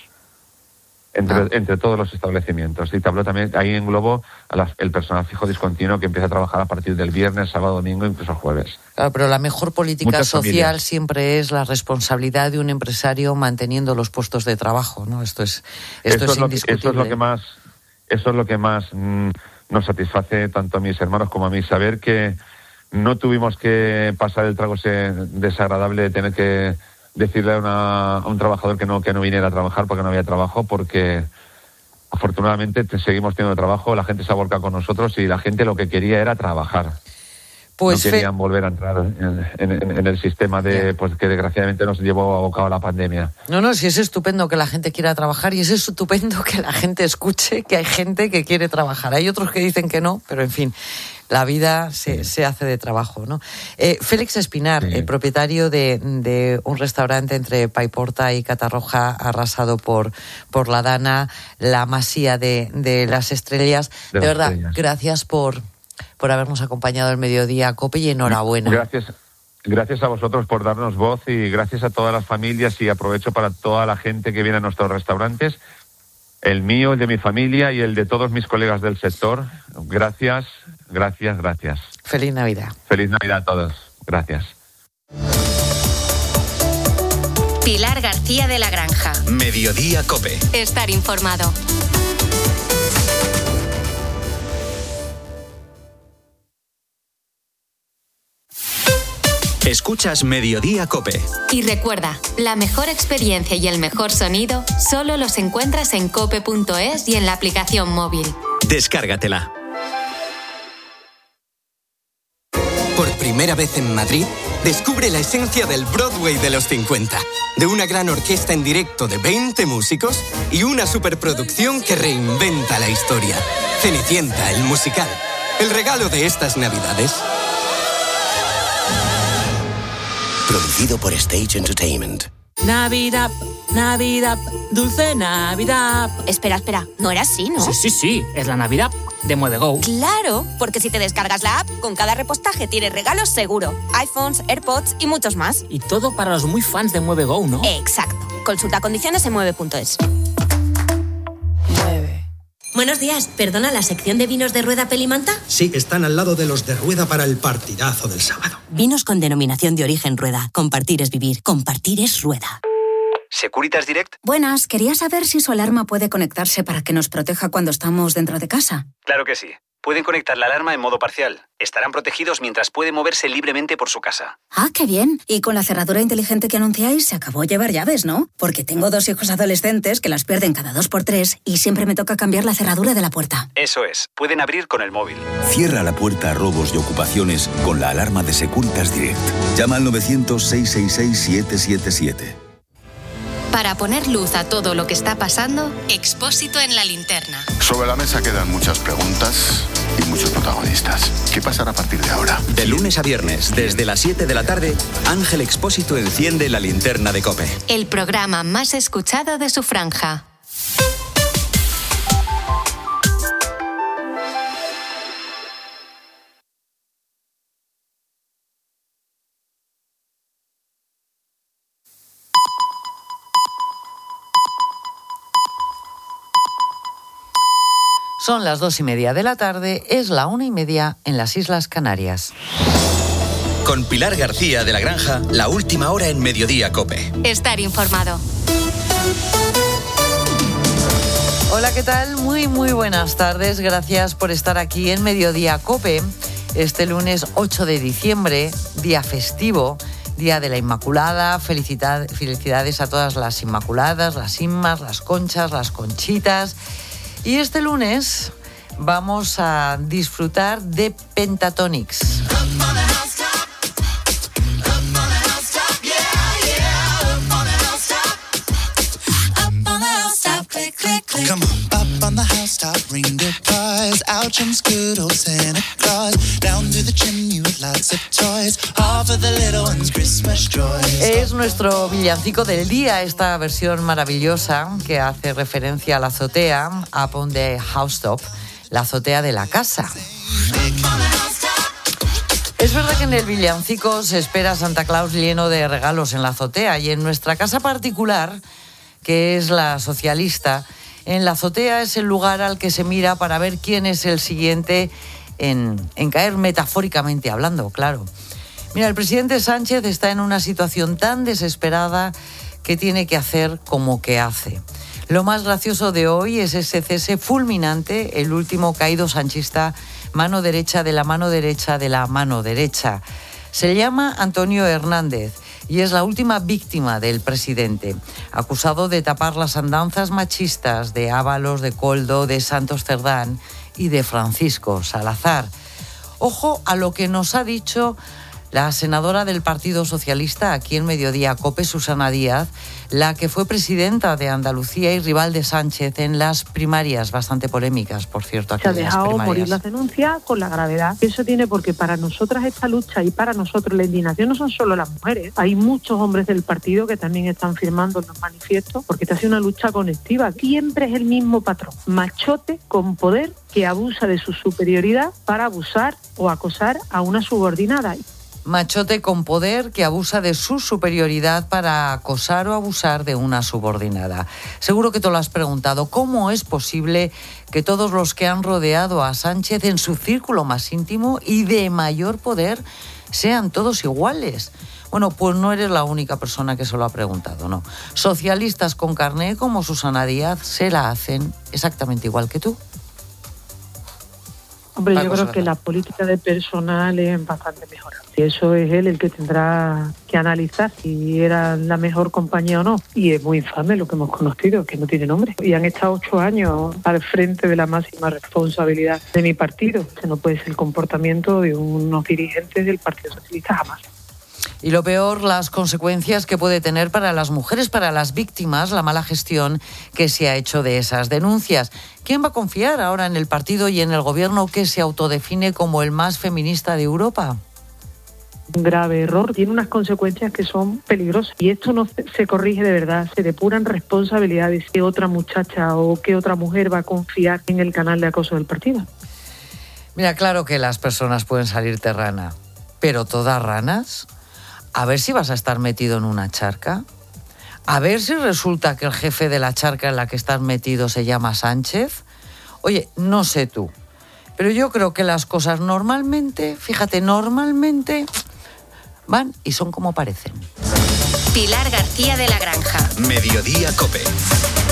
Entre, ah. entre todos los establecimientos. Y te hablo también, ahí englobo a las, el personal fijo discontinuo que empieza a trabajar a partir del viernes, sábado, domingo, incluso jueves. Claro, pero la mejor política Muchas social familias. Siempre es la responsabilidad de un empresario manteniendo los puestos de trabajo, ¿no? Esto es, esto eso es, es indiscutible. Lo que, eso es lo que más, eso es lo que más mmm, nos satisface tanto a mis hermanos como a mí, saber que no tuvimos que pasar el trago ese desagradable de tener que decirle a, una, a un trabajador que no que no viniera a trabajar porque no había trabajo, porque afortunadamente te, seguimos teniendo trabajo, la gente se ha volcado con nosotros y la gente lo que quería era trabajar. Pues no querían fe... volver a entrar en, en, en el sistema de pues que desgraciadamente nos llevó abocado a la pandemia. No, no, sí es estupendo que la gente quiera trabajar y es estupendo que la gente escuche que hay gente que quiere trabajar. Hay otros que dicen que no, pero en fin, la vida se, sí. se hace de trabajo, ¿no? Eh, Félix Espinar, sí. el propietario de, de un restaurante entre Paiporta y Catarroja, arrasado por, por la Dana, la masía de, de las estrellas. De, de verdad, estrellas. Gracias por... por habernos acompañado el mediodía, COPE, y enhorabuena. Gracias, gracias a vosotros por darnos voz y gracias a todas las familias, y aprovecho para toda la gente que viene a nuestros restaurantes, el mío, el de mi familia y el de todos mis colegas del sector. Gracias, gracias, gracias. Feliz Navidad. Feliz Navidad a todos. Gracias. Pilar García de la Granja. Mediodía COPE. Estar informado. Escuchas Mediodía COPE. Y recuerda, la mejor experiencia y el mejor sonido solo los encuentras en cope punto es y en la aplicación móvil. Descárgatela. Por primera vez en Madrid, descubre la esencia del Broadway de los cincuenta. De una gran orquesta en directo de veinte músicos y una superproducción que reinventa la historia. Cenicienta, el musical. El regalo de estas Navidades. Producido por Stage Entertainment. Navidad, Navidad, dulce Navidad. Espera, espera, no era así, ¿no? Sí, sí, sí, es la Navidad de MueveGo. Claro, porque si te descargas la app, con cada repostaje tienes regalos seguro. iPhones, AirPods y muchos más. Y todo para los muy fans de MueveGo, ¿no? Exacto. Consulta condiciones en mueve punto es. Buenos días, ¿perdona la sección de vinos de Rueda Pelimanta? Sí, están al lado de los de Rueda para el partidazo del sábado. Vinos con denominación de origen Rueda. Compartir es vivir. Compartir es Rueda. ¿Securitas Direct? Buenas, quería saber si su alarma puede conectarse para que nos proteja cuando estamos dentro de casa. Claro que sí. Pueden conectar la alarma en modo parcial. Estarán protegidos mientras puede moverse libremente por su casa. Ah, qué bien. Y con la cerradura inteligente que anunciáis, se acabó llevar llaves, ¿no? Porque tengo dos hijos adolescentes que las pierden cada dos por tres y siempre me toca cambiar la cerradura de la puerta. Eso es. Pueden abrir con el móvil. Cierra la puerta a robos y ocupaciones con la alarma de Securitas Direct. Llama al novecientos, seiscientos sesenta y seis, siete siete siete. Para poner luz a todo lo que está pasando, Expósito en la linterna. Sobre la mesa quedan muchas preguntas y muchos protagonistas. ¿Qué pasará a partir de ahora? De lunes a viernes, desde las siete de la tarde, Ángel Expósito enciende la linterna de COPE. El programa más escuchado de su franja. Son las dos y media de la tarde, es la una y media en las Islas Canarias. Con Pilar García de la Granja, la última hora en Mediodía COPE. Estar informado. Hola, ¿qué tal? Muy, muy buenas tardes. Gracias por estar aquí en Mediodía COPE. Este lunes ocho de diciembre, día festivo, Día de la Inmaculada. Felicidad, felicidades a todas las Inmaculadas, las Inmas, las Conchas, las Conchitas. Y este lunes vamos a disfrutar de Pentatonix. Come on, up on the housetop, reindeer cars, out jumps good old Santa Claus, down through the chimney with lots of toys, all for the little ones' Christmas joys. Es nuestro villancico del día, esta versión maravillosa que hace referencia a la azotea, up on the housetop, la azotea de la casa. Es verdad que en el villancico se espera a Santa Claus lleno de regalos en la azotea, y en nuestra casa particular, que es la socialista, en la azotea es el lugar al que se mira para ver quién es el siguiente en, en caer, metafóricamente hablando, claro. Mira, el presidente Sánchez está en una situación tan desesperada que tiene que hacer como que hace. Lo más gracioso de hoy es ese cese fulminante, el último caído sanchista, mano derecha de la mano derecha de la mano derecha. Se llama Antonio Hernández y es la última víctima del presidente, acusado de tapar las andanzas machistas de Ábalos, de Koldo, de Santos Cerdán y de Francisco Salazar. Ojo a lo que nos ha dicho la senadora del Partido Socialista aquí en Mediodía COPE, Susana Díaz, la que fue presidenta de Andalucía y rival de Sánchez en las primarias, bastante polémicas, por cierto. Se ha dejado primarias. morir las denuncias con la gravedad. Eso tiene, porque para nosotras esta lucha y para nosotros la indignación no son solo las mujeres. Hay muchos hombres del partido que también están firmando los manifiestos, porque esta ha sido una lucha colectiva. Siempre es el mismo patrón, machote con poder que abusa de su superioridad para abusar o acosar a una subordinada. Machote con poder que abusa de su superioridad para acosar o abusar de una subordinada. Seguro que te lo has preguntado. ¿Cómo es posible que todos los que han rodeado a Sánchez en su círculo más íntimo y de mayor poder sean todos iguales? Bueno, pues no eres la única persona que se lo ha preguntado, ¿no? Socialistas con carné como Susana Díaz se la hacen exactamente igual que tú. Hombre, yo creo que la política de personal es bastante mejorable. Y eso es él el que tendrá que analizar si era la mejor compañía o no. Y es muy infame lo que hemos conocido, que no tiene nombre. Y han estado ocho años al frente de la máxima responsabilidad de mi partido. Ese no puede ser el comportamiento de unos dirigentes del Partido Socialista jamás. Y lo peor, las consecuencias que puede tener para las mujeres, para las víctimas, la mala gestión que se ha hecho de esas denuncias. ¿Quién va a confiar ahora en el partido y en el gobierno que se autodefine como el más feminista de Europa? Un grave error, tiene unas consecuencias que son peligrosas y esto no se corrige de verdad, se depuran responsabilidades. ¿Qué otra muchacha o qué otra mujer va a confiar en el canal de acoso del partido? Mira, claro que las personas pueden salir rana, pero todas ranas. A ver si vas a estar metido en una charca. A ver si resulta que el jefe de la charca en la que estás metido se llama Sánchez. Oye, no sé tú, pero yo creo que las cosas normalmente, fíjate, normalmente van y son como parecen. Pilar García de la Granja. Mediodía COPE.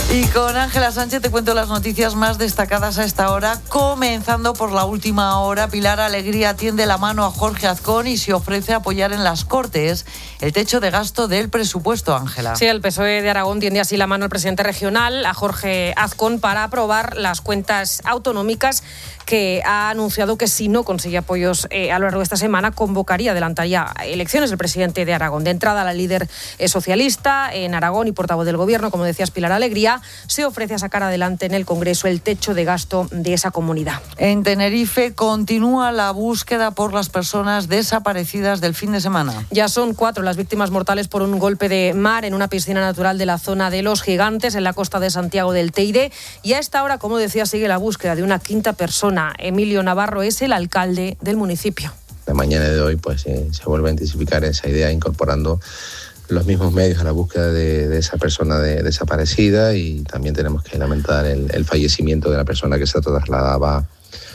Y con Ángela Sánchez te cuento las noticias más destacadas a esta hora, comenzando por la última hora. Pilar Alegría tiende la mano a Jorge Azcón y se ofrece a apoyar en las Cortes el techo de gasto del presupuesto, Ángela. Sí, el P S O E de Aragón tiende así la mano al presidente regional, a Jorge Azcón, para aprobar las cuentas autonómicas, que ha anunciado que si no consigue apoyos eh, a lo largo de esta semana, convocaría, adelantaría elecciones el presidente de Aragón. De entrada, la líder eh, socialista en Aragón y portavoz del Gobierno, como decías, Pilar Alegría, se ofrece a sacar adelante en el Congreso el techo de gasto de esa comunidad. En Tenerife continúa la búsqueda por las personas desaparecidas del fin de semana. Ya son cuatro las víctimas mortales por un golpe de mar en una piscina natural de la zona de Los Gigantes, en la costa de Santiago del Teide. Y a esta hora, como decía, sigue la búsqueda de una quinta persona. Emilio Navarro es el alcalde del municipio. La mañana de hoy pues eh, se vuelve a intensificar esa idea, incorporando los mismos medios a la búsqueda de, de esa persona de, desaparecida, y también tenemos que lamentar el, el fallecimiento de la persona que se trasladaba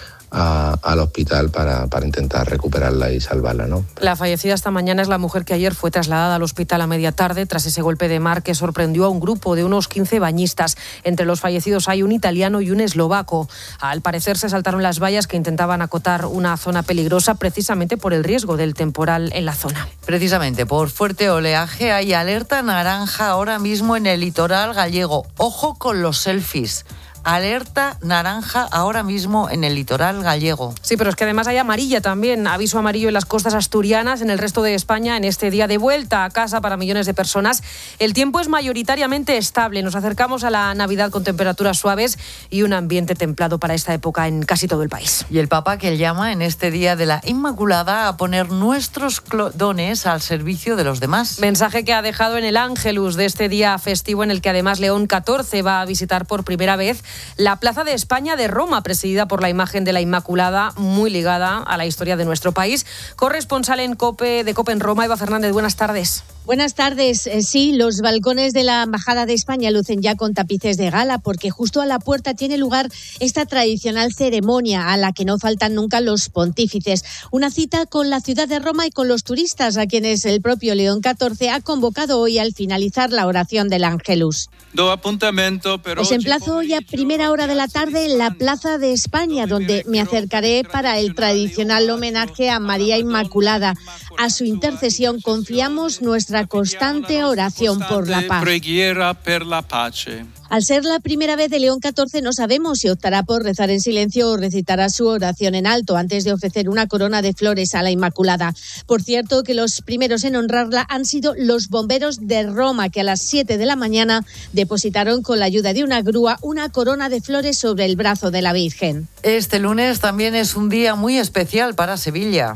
a, al hospital para, para intentar recuperarla y salvarla, ¿no? La fallecida esta mañana es la mujer que ayer fue trasladada al hospital a media tarde tras ese golpe de mar que sorprendió a un grupo de unos quince bañistas. Entre los fallecidos hay un italiano y un eslovaco. Al parecer se saltaron las vallas que intentaban acotar una zona peligrosa, precisamente por el riesgo del temporal en la zona. Precisamente por fuerte oleaje hay alerta naranja ahora mismo en el litoral gallego. Ojo con los selfies. Alerta naranja ahora mismo en el litoral gallego. Sí, pero es que además hay amarilla también. Aviso amarillo en las costas asturianas, en el resto de España, en este día de vuelta a casa para millones de personas. El tiempo es mayoritariamente estable. Nos acercamos a la Navidad con temperaturas suaves y un ambiente templado para esta época en casi todo el país. Y el Papa, que llama en este día de la Inmaculada a poner nuestros dones al servicio de los demás. Mensaje que ha dejado en el Ángelus de este día festivo, en el que además León catorce va a visitar por primera vez la Plaza de España de Roma, presidida por la imagen de la Inmaculada, muy ligada a la historia de nuestro país. Corresponsal en COPE, de COPE en Roma, Eva Fernández, buenas tardes. Buenas tardes. Sí, los balcones de la Embajada de España lucen ya con tapices de gala, porque justo a la puerta tiene lugar esta tradicional ceremonia a la que no faltan nunca los pontífices. Una cita con la ciudad de Roma y con los turistas, a quienes el propio León catorce ha convocado hoy al finalizar la oración del Ángelus. Os emplazo hoy a primera hora de la tarde en la Plaza de España, donde me acercaré para el tradicional homenaje a María Inmaculada. A su intercesión confiamos nuestra constante oración por la paz. Al ser la primera vez de León catorce, no sabemos si optará por rezar en silencio o recitará su oración en alto antes de ofrecer una corona de flores a la Inmaculada. Por cierto, que los primeros en honrarla han sido los bomberos de Roma, que a las siete de la mañana depositaron con la ayuda de una grúa una corona de flores sobre el brazo de la Virgen. Este lunes también es un día muy especial para Sevilla.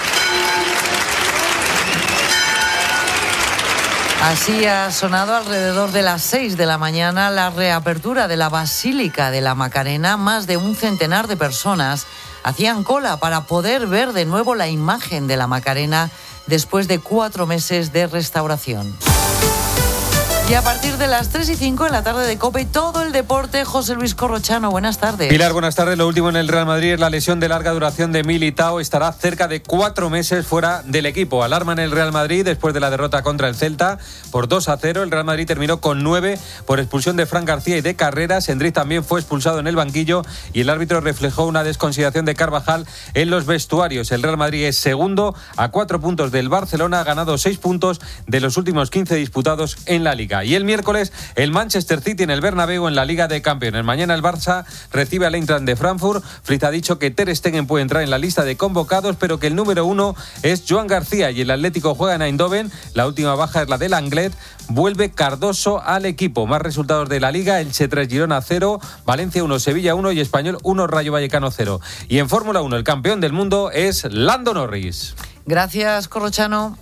Así ha sonado alrededor de las seis de la mañana la reapertura de la Basílica de la Macarena. Más de un centenar de personas hacían cola para poder ver de nuevo la imagen de la Macarena después de cuatro meses de restauración. Y a partir de las tres y cinco en la tarde de COPE, todo el deporte. José Luis Corrochano, buenas tardes. Pilar, buenas tardes. Lo último en el Real Madrid es la lesión de larga duración de Militao. Estará cerca de cuatro meses fuera del equipo. Alarma en el Real Madrid después de la derrota contra el Celta por dos a cero. El Real Madrid terminó con nueve por expulsión de Fran García y de Carreras. Endriz también fue expulsado en el banquillo y el árbitro reflejó una desconsideración de Carvajal en los vestuarios. El Real Madrid es segundo a cuatro puntos del Barcelona. Ha ganado seis puntos de los últimos quince disputados en la Liga. Y el miércoles el Manchester City en el Bernabéu en la Liga de Campeones. Mañana el Barça recibe al Eintracht de Frankfurt. Fritz ha dicho que Ter Stegen puede entrar en la lista de convocados, pero que el número uno es Joan García y el Atlético juega en Eindhoven. La última baja es la del Anglet. Vuelve Cardoso al equipo. Más resultados de la Liga: Elche tres, Girona cero, Valencia uno, Sevilla uno y Español uno, Rayo Vallecano cero. Y en Fórmula uno el campeón del mundo es Lando Norris. Gracias, Corrochano.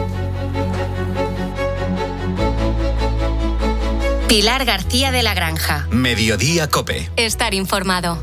Pilar García de la Granja. Mediodía COPE. Estar informado.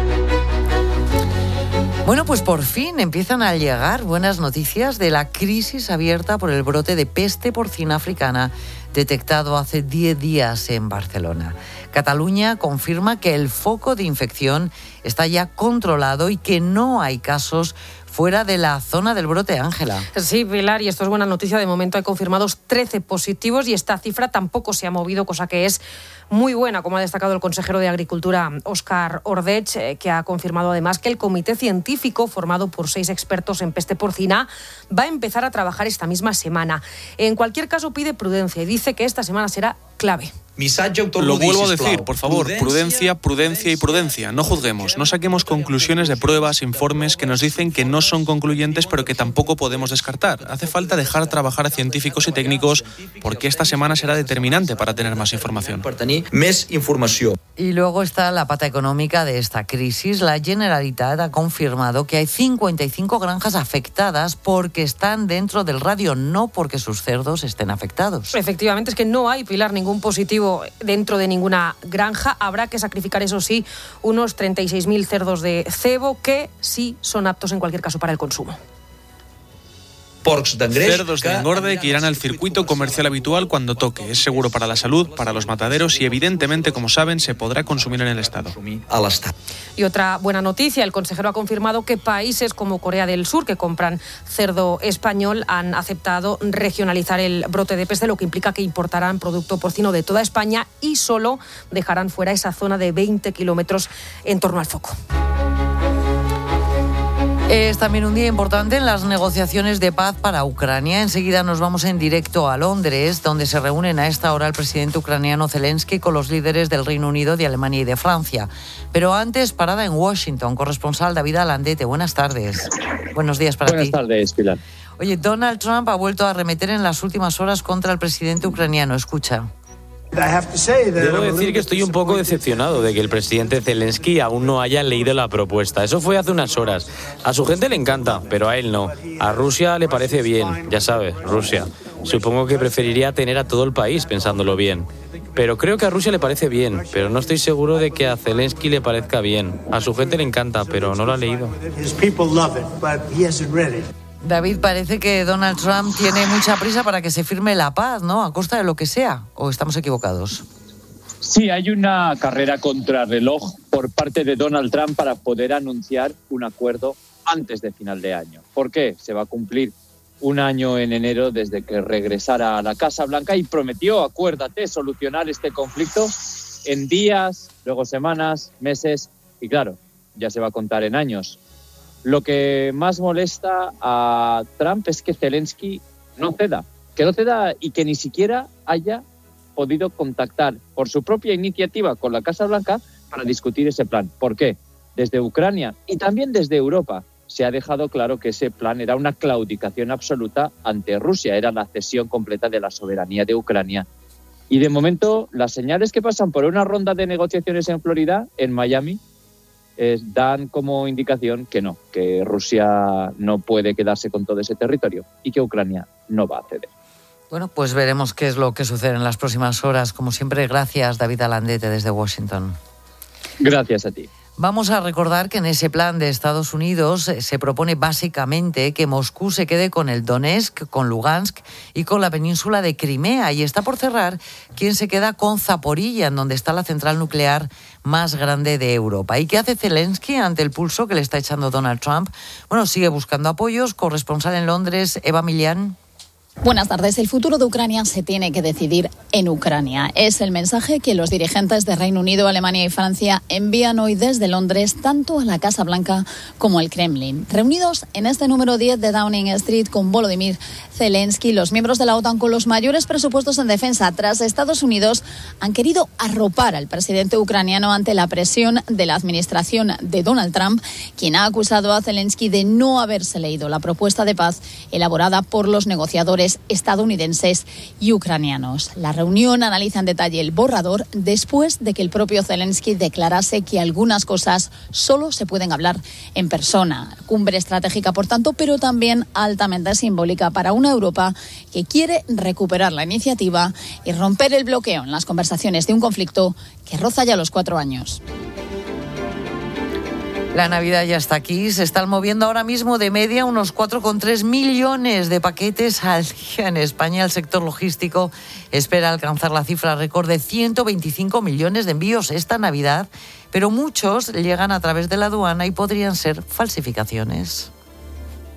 Bueno, pues por fin empiezan a llegar buenas noticias de la crisis abierta por el brote de peste porcina africana detectado hace diez días en Barcelona. Cataluña confirma que el foco de infección está ya controlado y que no hay casos fuera de la zona del brote, Ángela. Sí, Pilar, y esto es buena noticia. De momento hay confirmados trece positivos y esta cifra tampoco se ha movido, cosa que es muy buena, como ha destacado el consejero de Agricultura, Óscar Ordech, eh, que ha confirmado además que el comité científico, formado por seis expertos en peste porcina, va a empezar a trabajar esta misma semana. En cualquier caso, pide prudencia y dice que esta semana será clave. Lo vuelvo a decir, por favor, prudencia, prudencia y prudencia. No juzguemos, no saquemos conclusiones de pruebas, informes que nos dicen que no son concluyentes, pero que tampoco podemos descartar. Hace falta dejar trabajar a científicos y técnicos porque esta semana será determinante para tener más información. Més informació. Y luego está la pata económica de esta crisis. La Generalitat ha confirmado que hay cincuenta y cinco granjas afectadas porque están dentro del radio, no porque sus cerdos estén afectados. Efectivamente, es que no hay, Pilar, ningún positivo dentro de ninguna granja. Habrá que sacrificar, eso sí, unos treinta y seis mil cerdos de cebo que sí son aptos en cualquier caso para el consumo. Cerdos de engorde que irán al circuito comercial habitual cuando toque. Es seguro para la salud, para los mataderos y evidentemente, como saben, se podrá consumir en el Estado. Y otra buena noticia, el consejero ha confirmado que países como Corea del Sur, que compran cerdo español, han aceptado regionalizar el brote de peste, lo que implica que importarán producto porcino de toda España y solo dejarán fuera esa zona de veinte kilómetros en torno al foco. Es también un día importante en las negociaciones de paz para Ucrania. Enseguida nos vamos en directo a Londres, donde se reúnen a esta hora el presidente ucraniano Zelensky con los líderes del Reino Unido, de Alemania y de Francia. Pero antes, parada en Washington, corresponsal David Alandete. Buenas tardes. Buenos días para ti. Buenas tardes, Pilar. Oye, Donald Trump ha vuelto a arremeter en las últimas horas contra el presidente ucraniano. Escucha. Debo decir que estoy un poco decepcionado de que el presidente Zelensky aún no haya leído la propuesta. Eso fue hace unas horas. A su gente le encanta, pero a él no. A Rusia le parece bien, ya sabes, Rusia. Supongo que preferiría tener a todo el país pensándolo bien. Pero creo que a Rusia le parece bien, pero no estoy seguro de que a Zelensky le parezca bien. A su gente le encanta, pero no lo ha leído. David, parece que Donald Trump tiene mucha prisa para que se firme la paz, ¿no? A costa de lo que sea. ¿O estamos equivocados? Sí, hay una carrera contrarreloj por parte de Donald Trump para poder anunciar un acuerdo antes de final de año. ¿Por qué? Se va a cumplir un año en enero desde que regresara a la Casa Blanca y prometió, acuérdate, solucionar este conflicto en días, luego semanas, meses y claro, ya se va a contar en años. Lo que más molesta a Trump es que Zelensky no ceda, que no ceda y que ni siquiera haya podido contactar por su propia iniciativa con la Casa Blanca para discutir ese plan. ¿Por qué? Desde Ucrania y también desde Europa se ha dejado claro que ese plan era una claudicación absoluta ante Rusia, era la cesión completa de la soberanía de Ucrania. Y de momento las señales que pasan por una ronda de negociaciones en Florida, en Miami, Eh, dan como indicación que no, que Rusia no puede quedarse con todo ese territorio y que Ucrania no va a ceder. Bueno, pues veremos qué es lo que sucede en las próximas horas. Como siempre, gracias, David Alandete, desde Washington. Gracias a ti. Vamos a recordar que en ese plan de Estados Unidos se propone básicamente que Moscú se quede con el Donetsk, con Lugansk y con la península de Crimea. Y está por cerrar quién se queda con Zaporilla, en donde está la central nuclear más grande de Europa. ¿Y qué hace Zelensky ante el pulso que le está echando Donald Trump? Bueno, sigue buscando apoyos. Corresponsal en Londres, Eva Millán. Buenas tardes. El futuro de Ucrania se tiene que decidir en Ucrania. Es el mensaje que los dirigentes de Reino Unido, Alemania y Francia envían hoy desde Londres, tanto a la Casa Blanca como al Kremlin. Reunidos en este número diez de Downing Street con Volodymyr Zelensky, los miembros de la OTAN con los mayores presupuestos en defensa tras Estados Unidos han querido arropar al presidente ucraniano ante la presión de la administración de Donald Trump, quien ha acusado a Zelensky de no haberse leído la propuesta de paz elaborada por los negociadores estadounidenses y ucranianos. La reunión analiza en detalle el borrador después de que el propio Zelensky declarase que algunas cosas solo se pueden hablar en persona. Cumbre estratégica, por tanto, pero también altamente simbólica para una Europa que quiere recuperar la iniciativa y romper el bloqueo en las conversaciones de un conflicto que roza ya los cuatro años. La Navidad ya está aquí, se están moviendo ahora mismo de media unos cuatro coma tres millones de paquetes al día en España. El sector logístico espera alcanzar la cifra récord de ciento veinticinco millones de envíos esta Navidad, pero muchos llegan a través de la aduana y podrían ser falsificaciones.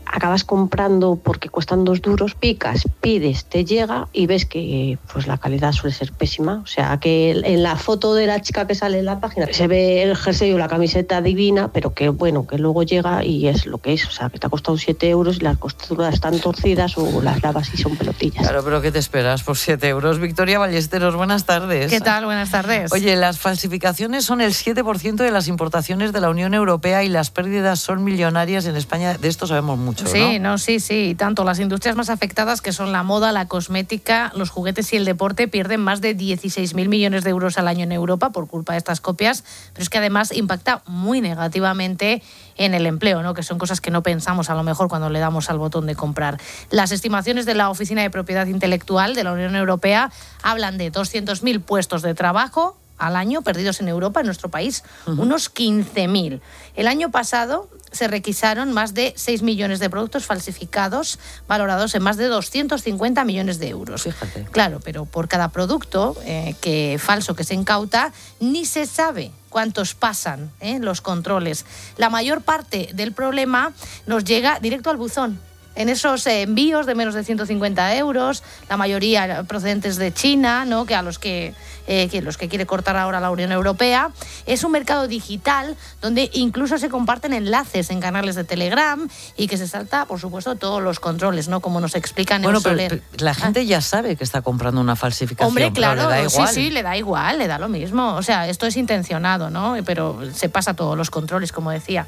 acabas comprando porque cuestan dos duros, picas, pides, te llega y ves que pues la calidad suele ser pésima. O sea, que en la foto de la chica que sale en la página se ve el jersey o la camiseta divina, pero que bueno, que luego llega y es lo que es. O sea, que te ha costado siete euros y las costuras están torcidas o las lavas y son pelotillas. Claro, pero ¿qué te esperas por siete euros? Victoria Ballesteros, buenas tardes. ¿Qué tal? Buenas tardes. Oye, las falsificaciones son el siete por ciento de las importaciones de la Unión Europea y las pérdidas son millonarias en España. De esto sabemos mucho, Sí, ¿no? no, sí, sí. Tanto las industrias más afectadas, que son la moda, la cosmética, los juguetes y el deporte, pierden más de dieciséis mil millones de euros al año en Europa por culpa de estas copias, pero es que además impacta muy negativamente en el empleo, ¿no? Que son cosas que no pensamos a lo mejor cuando le damos al botón de comprar. Las estimaciones de la Oficina de Propiedad Intelectual de la Unión Europea hablan de doscientos mil puestos de trabajo al año perdidos en Europa, en nuestro país, uh-huh. unos quince mil. El año pasado se requisaron más de seis millones de productos falsificados, valorados en más de doscientos cincuenta millones de euros. Fíjate. Claro, pero por cada producto eh, que falso que se incauta, ni se sabe cuántos pasan eh, los controles. La mayor parte del problema nos llega directo al buzón. En esos eh, envíos de menos de ciento cincuenta euros, la mayoría procedentes de China, ¿no? Que a los que, eh, que los que quiere cortar ahora la Unión Europea. Es un mercado digital donde incluso se comparten enlaces en canales de Telegram y que se salta, por supuesto, todos los controles, ¿no? Como nos explica Neus Soler. Bueno, pero la gente ah. ya sabe que está comprando una falsificación. Hombre, claro, pero le da igual. sí, sí, le da igual, le da lo mismo. O sea, esto es intencionado, ¿no? Pero se pasa todos los controles, como decía.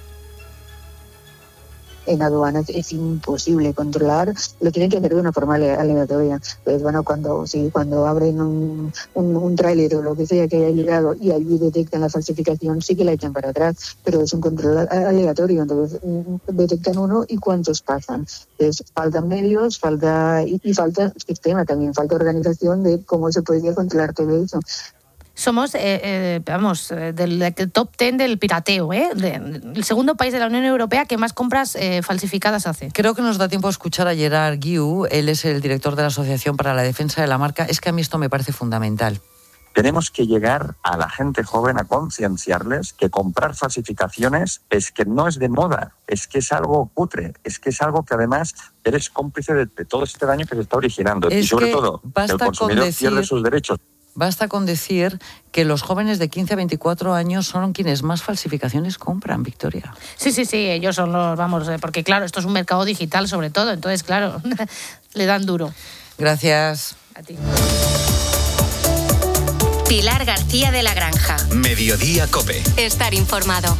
En aduanas es imposible controlar, lo tienen que hacer de una forma aleatoria. Pues bueno, cuando sí, cuando abren un, un, un tráiler o lo que sea que haya llegado y allí detectan la falsificación, sí que la echan para atrás, pero es un control aleatorio, entonces detectan uno y cuántos pasan. Entonces faltan medios, falta y, y falta sistema también, falta organización de cómo se podría controlar todo eso. Somos, eh, eh, vamos, del top diez del pirateo, ¿eh? De, el segundo país de la Unión Europea que más compras eh, falsificadas hace. Creo que nos da tiempo a escuchar a Gerard Guiu, él es el director de la Asociación para la Defensa de la Marca. Es que a mí esto me parece fundamental. Tenemos que llegar a la gente joven a concienciarles que comprar falsificaciones es que no es de moda, es que es algo cutre, es que es algo que además eres cómplice de, de todo este daño que se está originando. Es y sobre que todo, el consumidor decir... pierde sus derechos. Basta con decir que los jóvenes de quince a veinticuatro años son quienes más falsificaciones compran, Victoria. Sí, sí, sí, ellos son los, vamos, porque claro, esto es un mercado digital sobre todo, entonces claro, le dan duro. Gracias. A ti. Pilar García de la Granja. Mediodía COPE. Estar informado.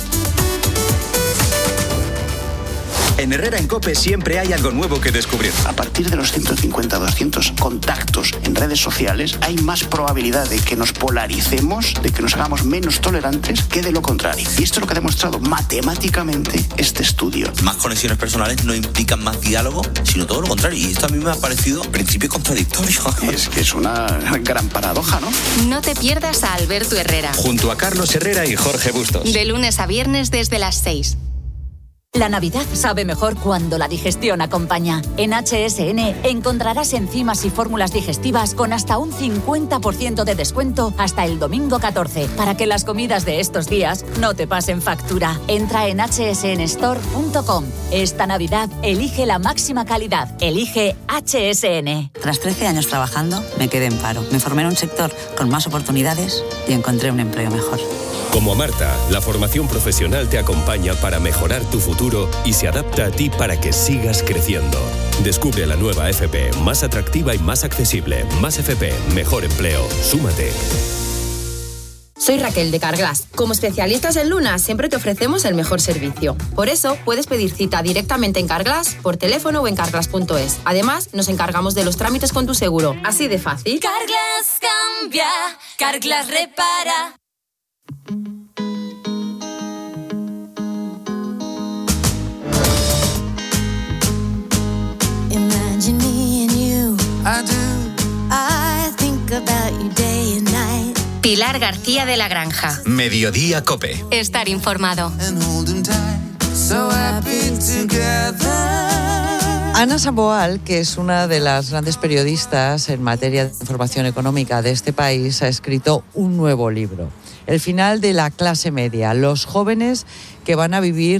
En Herrera en COPE siempre hay algo nuevo que descubrir. A partir de los ciento cincuenta a doscientos contactos en redes sociales, hay más probabilidad de que nos polaricemos, de que nos hagamos menos tolerantes que de lo contrario. Y esto es lo que ha demostrado matemáticamente este estudio. Más conexiones personales no implican más diálogo, sino todo lo contrario. Y esto a mí me ha parecido en principio contradictorio. Es que es una gran paradoja, ¿no? No te pierdas a Alberto Herrera. Junto a Carlos Herrera y Jorge Bustos. De lunes a viernes desde las seis. La Navidad sabe mejor cuando la digestión acompaña. En H S N encontrarás enzimas y fórmulas digestivas con hasta un cincuenta por ciento de descuento hasta el domingo catorce, para que las comidas de estos días no te pasen factura. Entra en hache ese ene store punto com. Esta Navidad elige la máxima calidad. Elige H S N. Tras trece años trabajando, me quedé en paro. Me formé en un sector con más oportunidades y encontré un empleo mejor. Como Marta, la formación profesional te acompaña para mejorar tu futuro y se adapta a ti para que sigas creciendo. Descubre la nueva F P, más atractiva y más accesible. Más F P, mejor empleo. Súmate. Soy Raquel de Carglass. Como especialistas en Luna, siempre te ofrecemos el mejor servicio. Por eso, puedes pedir cita directamente en Carglass, por teléfono o en carglass punto es. Además, nos encargamos de los trámites con tu seguro. Así de fácil. Carglass cambia, Carglass repara. Imagine me and you. I do. I think about you day and night. Pilar García de la Granja. Mediodía COPE. Estar informado. So happy together. Ana Samboal, que es una de las grandes periodistas en materia de información económica de este país, ha escrito un nuevo libro. El final de la clase media, los jóvenes que van a vivir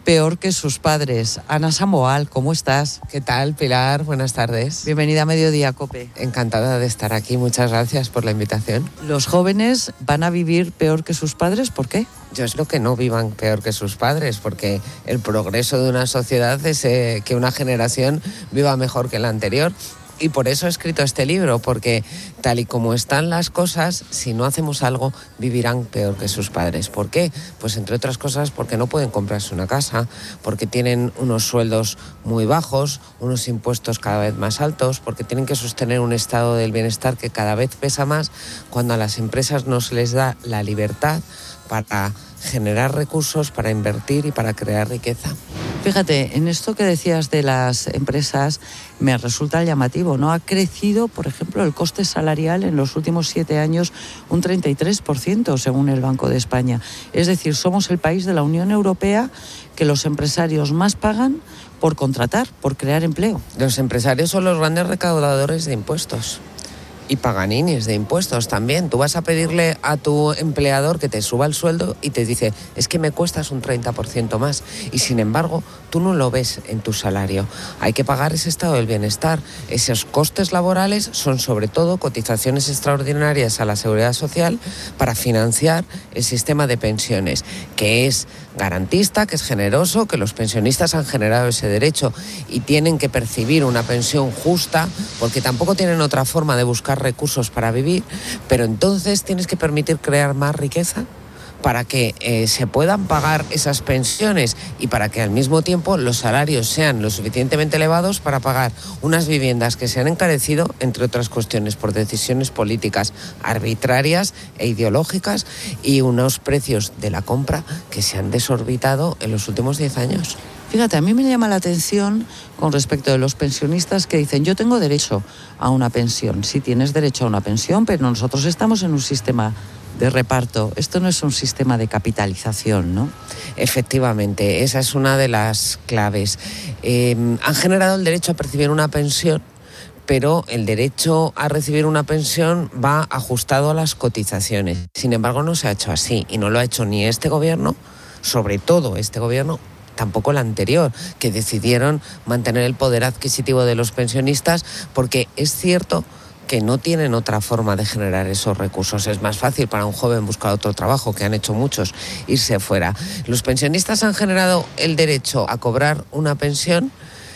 peor que sus padres. Ana Samboal, ¿cómo estás? ¿Qué tal, Pilar? Buenas tardes. Bienvenida a Mediodía Cope. Encantada de estar aquí, muchas gracias por la invitación. ¿Los jóvenes van a vivir peor que sus padres? ¿Por qué? Yo espero que no vivan peor que sus padres, porque el progreso de una sociedad es eh, que una generación viva mejor que la anterior. Y por eso he escrito este libro, porque tal y como están las cosas, si no hacemos algo, vivirán peor que sus padres. ¿Por qué? Pues entre otras cosas porque no pueden comprarse una casa, porque tienen unos sueldos muy bajos, unos impuestos cada vez más altos, porque tienen que sostener un estado del bienestar que cada vez pesa más cuando a las empresas no se les da la libertad para generar recursos, para invertir y para crear riqueza. Fíjate, en esto que decías de las empresas me resulta llamativo, ¿no? Ha crecido, por ejemplo, el coste salarial en los últimos siete años un treinta y tres por ciento, según el Banco de España. Es decir, somos el país de la Unión Europea que los empresarios más pagan por contratar, por crear empleo. Los empresarios son los grandes recaudadores de impuestos. Y paganines de impuestos también. Tú vas a pedirle a tu empleador que te suba el sueldo y te dice, es que me cuestas un treinta por ciento más. Y sin embargo, tú no lo ves en tu salario. Hay que pagar ese estado del bienestar. Esos costes laborales son sobre todo cotizaciones extraordinarias a la Seguridad Social para financiar el sistema de pensiones, que es garantista, que es generoso, que los pensionistas han generado ese derecho y tienen que percibir una pensión justa, porque tampoco tienen otra forma de buscar recursos para vivir, pero entonces tienes que permitir crear más riqueza para que eh, se puedan pagar esas pensiones y para que al mismo tiempo los salarios sean lo suficientemente elevados para pagar unas viviendas que se han encarecido, entre otras cuestiones, por decisiones políticas arbitrarias e ideológicas, y unos precios de la compra que se han desorbitado en los últimos diez años. Fíjate, a mí me llama la atención con respecto de los pensionistas que dicen, yo tengo derecho a una pensión. Sí, tienes derecho a una pensión, pero nosotros estamos en un sistema de reparto. Esto no es un sistema de capitalización, ¿no? Efectivamente, esa es una de las claves. Eh, han generado el derecho a percibir una pensión, pero el derecho a recibir una pensión va ajustado a las cotizaciones. Sin embargo, no se ha hecho así, y no lo ha hecho ni este gobierno, sobre todo este gobierno, tampoco el anterior, que decidieron mantener el poder adquisitivo de los pensionistas, porque es cierto que no tienen otra forma de generar esos recursos. Es más fácil para un joven buscar otro trabajo, que han hecho muchos, irse fuera. Los pensionistas han generado el derecho a cobrar una pensión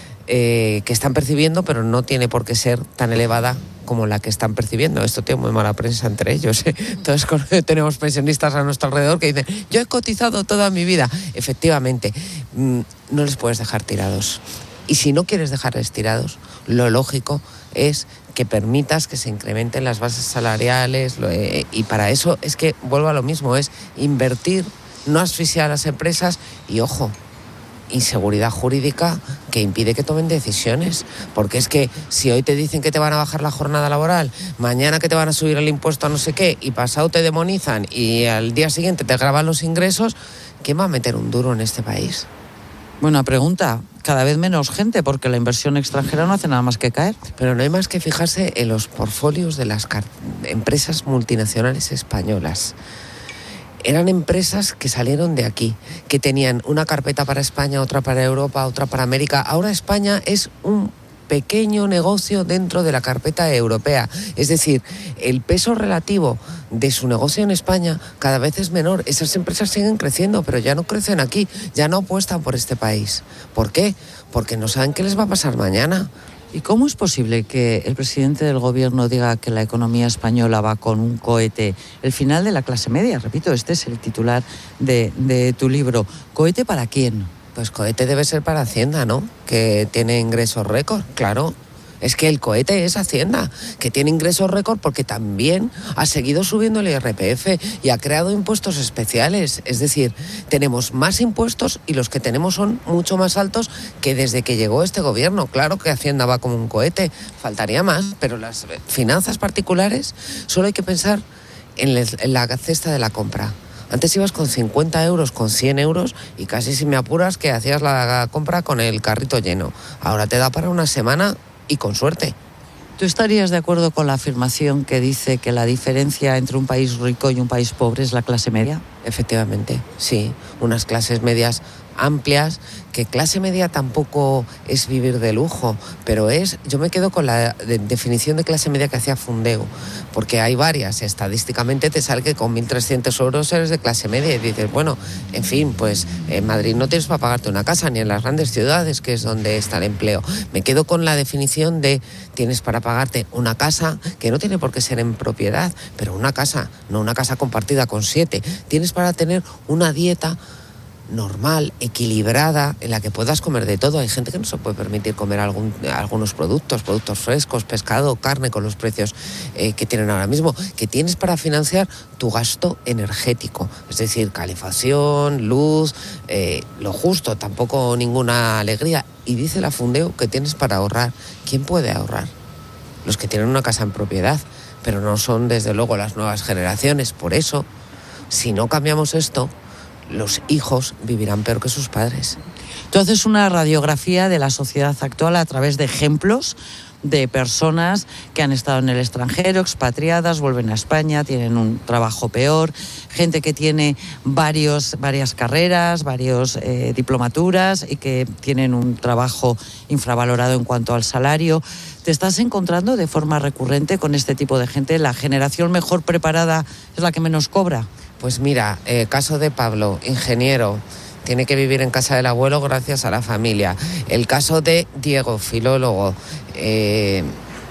eh, que están percibiendo, pero no tiene por qué ser tan elevada como la que están percibiendo. Esto tiene muy mala prensa entre ellos, ¿eh? Entonces tenemos pensionistas a nuestro alrededor que dicen, yo he cotizado toda mi vida. Efectivamente, no les puedes dejar tirados. Y si no quieres dejarles tirados, lo lógico es que permitas que se incrementen las bases salariales, y para eso es que, vuelvo a lo mismo, es invertir, no asfixiar a las empresas y, ojo, inseguridad jurídica que impide que tomen decisiones, porque es que si hoy te dicen que te van a bajar la jornada laboral, mañana que te van a subir el impuesto a no sé qué, y pasado te demonizan y al día siguiente te graban los ingresos, ¿quién va a meter un duro en este país? Buena pregunta. Cada vez menos gente, porque la inversión extranjera no hace nada más que caer. Pero no hay más que fijarse en los portfolios de las empresas multinacionales españolas. Eran empresas que salieron de aquí, que tenían una carpeta para España, otra para Europa, otra para América. Ahora España es un pequeño negocio dentro de la carpeta europea. Es decir, el peso relativo de su negocio en España cada vez es menor. Esas empresas siguen creciendo, pero ya no crecen aquí, ya no apuestan por este país. ¿Por qué? Porque no saben qué les va a pasar mañana. ¿Y cómo es posible que el presidente del gobierno diga que la economía española va con un cohete? El final de la clase media, repito, este es el titular de, de tu libro. ¿Cohete para quién? Pues cohete debe ser para Hacienda, ¿no? Que tiene ingresos récord, claro. Es que el cohete es Hacienda, que tiene ingresos récord porque también ha seguido subiendo el I R P F y ha creado impuestos especiales. Es decir, tenemos más impuestos y los que tenemos son mucho más altos que desde que llegó este gobierno. Claro que Hacienda va como un cohete, faltaría más, pero las finanzas particulares solo hay que pensar en la cesta de la compra. Antes ibas con cincuenta euros, con cien euros y casi, si me apuras, que hacías la compra con el carrito lleno. Ahora te da para una semana y con suerte. ¿Tú estarías de acuerdo con la afirmación que dice que la diferencia entre un país rico y un país pobre es la clase media? Efectivamente, sí. Unas clases medias amplias, que clase media tampoco es vivir de lujo, pero es, yo me quedo con la de, definición de clase media que hacía Fundeu, porque hay varias, estadísticamente te sale que con mil trescientos euros eres de clase media y dices, bueno, en fin, pues en Madrid no tienes para pagarte una casa, ni en las grandes ciudades, que es donde está el empleo. Me quedo con la definición de tienes para pagarte una casa, que no tiene por qué ser en propiedad, pero una casa, no una casa compartida con siete. Tienes para tener una dieta normal, equilibrada, en la que puedas comer de todo. Hay gente que no se puede permitir comer algún, algunos productos, productos frescos, pescado, carne, con los precios eh, que tienen ahora mismo, que tienes para financiar tu gasto energético, es decir, calefacción, luz, eh, lo justo, tampoco ninguna alegría. Y dice la Fundeu que tienes para ahorrar. ¿Quién puede ahorrar? Los que tienen una casa en propiedad, pero no son desde luego las nuevas generaciones. Por eso, si no cambiamos esto, los hijos vivirán peor que sus padres. Tú haces una radiografía de la sociedad actual a través de ejemplos de personas que han estado en el extranjero, expatriadas, vuelven a España, tienen un trabajo peor, gente que tiene varios, varias carreras, varios eh, diplomaturas y que tienen un trabajo infravalorado en cuanto al salario. ¿Te estás encontrando de forma recurrente con este tipo de gente? ¿La generación mejor preparada es la que menos cobra? Pues mira, eh, caso de Pablo, ingeniero, tiene que vivir en casa del abuelo gracias a la familia. El caso de Diego, filólogo, eh,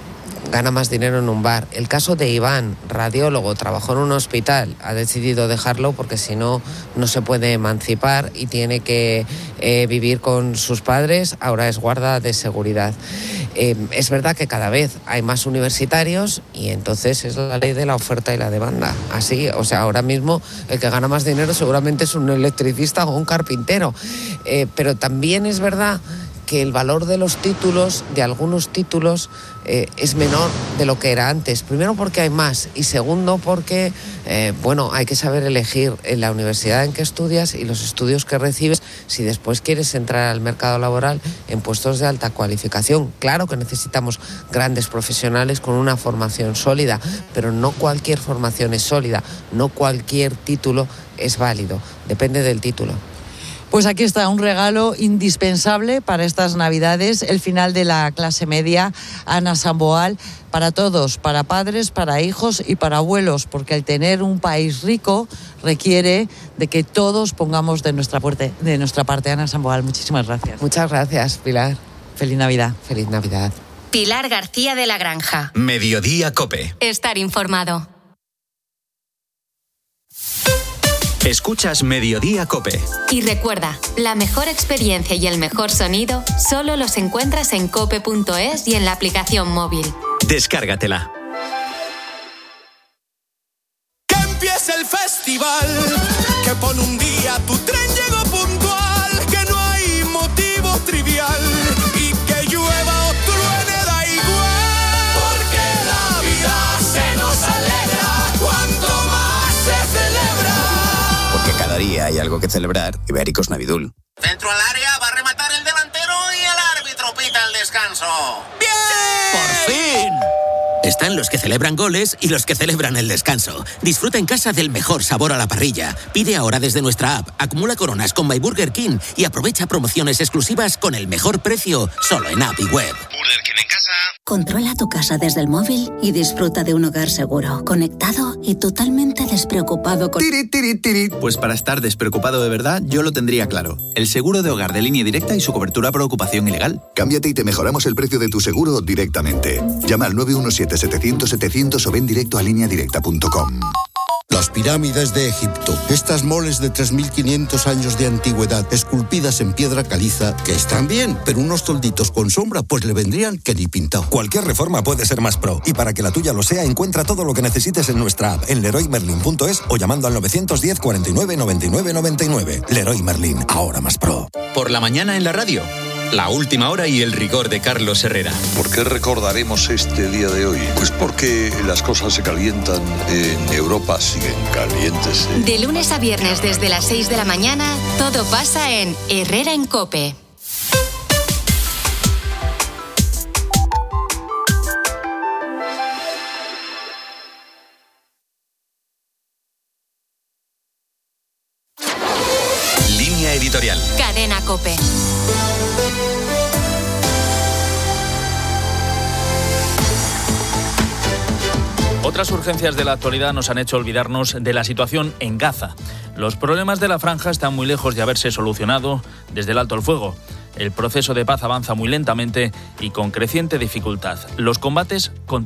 gana más dinero en un bar. El caso de Iván, radiólogo, trabajó en un hospital, ha decidido dejarlo porque si no, no se puede emancipar y tiene que eh, vivir con sus padres, ahora es guarda de seguridad. Eh, es verdad que cada vez hay más universitarios y entonces es la ley de la oferta y la demanda. Así, o sea, ahora mismo el que gana más dinero seguramente es un electricista o un carpintero. Eh, pero también es verdad que el valor de los títulos, de algunos títulos, eh, es menor de lo que era antes. Primero porque hay más y segundo porque, eh, bueno, hay que saber elegir en la universidad en que estudias y los estudios que recibes si después quieres entrar al mercado laboral en puestos de alta cualificación. Claro que necesitamos grandes profesionales con una formación sólida, pero no cualquier formación es sólida, no cualquier título es válido, depende del título. Pues aquí está un regalo indispensable para estas Navidades, el final de la clase media, Ana Samboal, para todos, para padres, para hijos y para abuelos, porque el tener un país rico requiere de que todos pongamos de nuestra parte. De nuestra parte. Ana Samboal, muchísimas gracias. Muchas gracias, Pilar. Feliz Navidad. Feliz Navidad. Pilar García de la Granja. Mediodía Cope. Estar informado. Escuchas Mediodía Cope. Y recuerda, la mejor experiencia y el mejor sonido solo los encuentras en cope punto es y en la aplicación móvil. Descárgatela. Que empiece el festival, que pone un día tu tren llegó puntual, que no hay motivo trivial y que llueva o truene da igual, porque la vida se nos alegra cuanto más se celebra. Porque cada día hay algo que celebrar. Ibéricos Navidul. Dentro al área va a rematar el delantero y el árbitro pita el descanso. ¡Bien! ¡Por fin! Están los que celebran goles y los que celebran el descanso. Disfruta en casa del mejor sabor a la parrilla. Pide ahora desde nuestra app, acumula coronas con My Burger King y aprovecha promociones exclusivas con el mejor precio solo en app y web. Burger King en casa. Controla tu casa desde el móvil y disfruta de un hogar seguro, conectado y totalmente despreocupado con... Tiri, tiri, tiri. Pues para estar despreocupado de verdad, yo lo tendría claro. El seguro de hogar de Línea Directa y su cobertura por ocupación ilegal. Cámbiate y te mejoramos el precio de tu seguro directamente. Llama al nueve uno siete, setecientos, setecientos o ven directo a línea directa punto com. Las pirámides de Egipto, estas moles de tres mil quinientos años de antigüedad, esculpidas en piedra caliza, que están bien, pero unos tolditos con sombra, pues le vendrían que ni pintado. Cualquier reforma puede ser más pro, y para que la tuya lo sea, encuentra todo lo que necesites en nuestra app, en leroy merlin punto es o llamando al novecientos diez, cuarenta y nueve, noventa y nueve, noventa y nueve. Leroy Merlin, ahora más pro. Por la mañana en la radio. La última hora y el rigor de Carlos Herrera. ¿Por qué recordaremos este día de hoy? Pues porque las cosas se calientan en Europa, siguen calientes. ¿eh? De lunes a viernes desde las seis de la mañana, todo pasa en Herrera en Cope. editorial. Cadena COPE. Otras urgencias de la actualidad nos han hecho olvidarnos de la situación en Gaza. Los problemas de la franja están muy lejos de haberse solucionado desde el alto el fuego. El proceso de paz avanza muy lentamente y con creciente dificultad. Los combates continúan.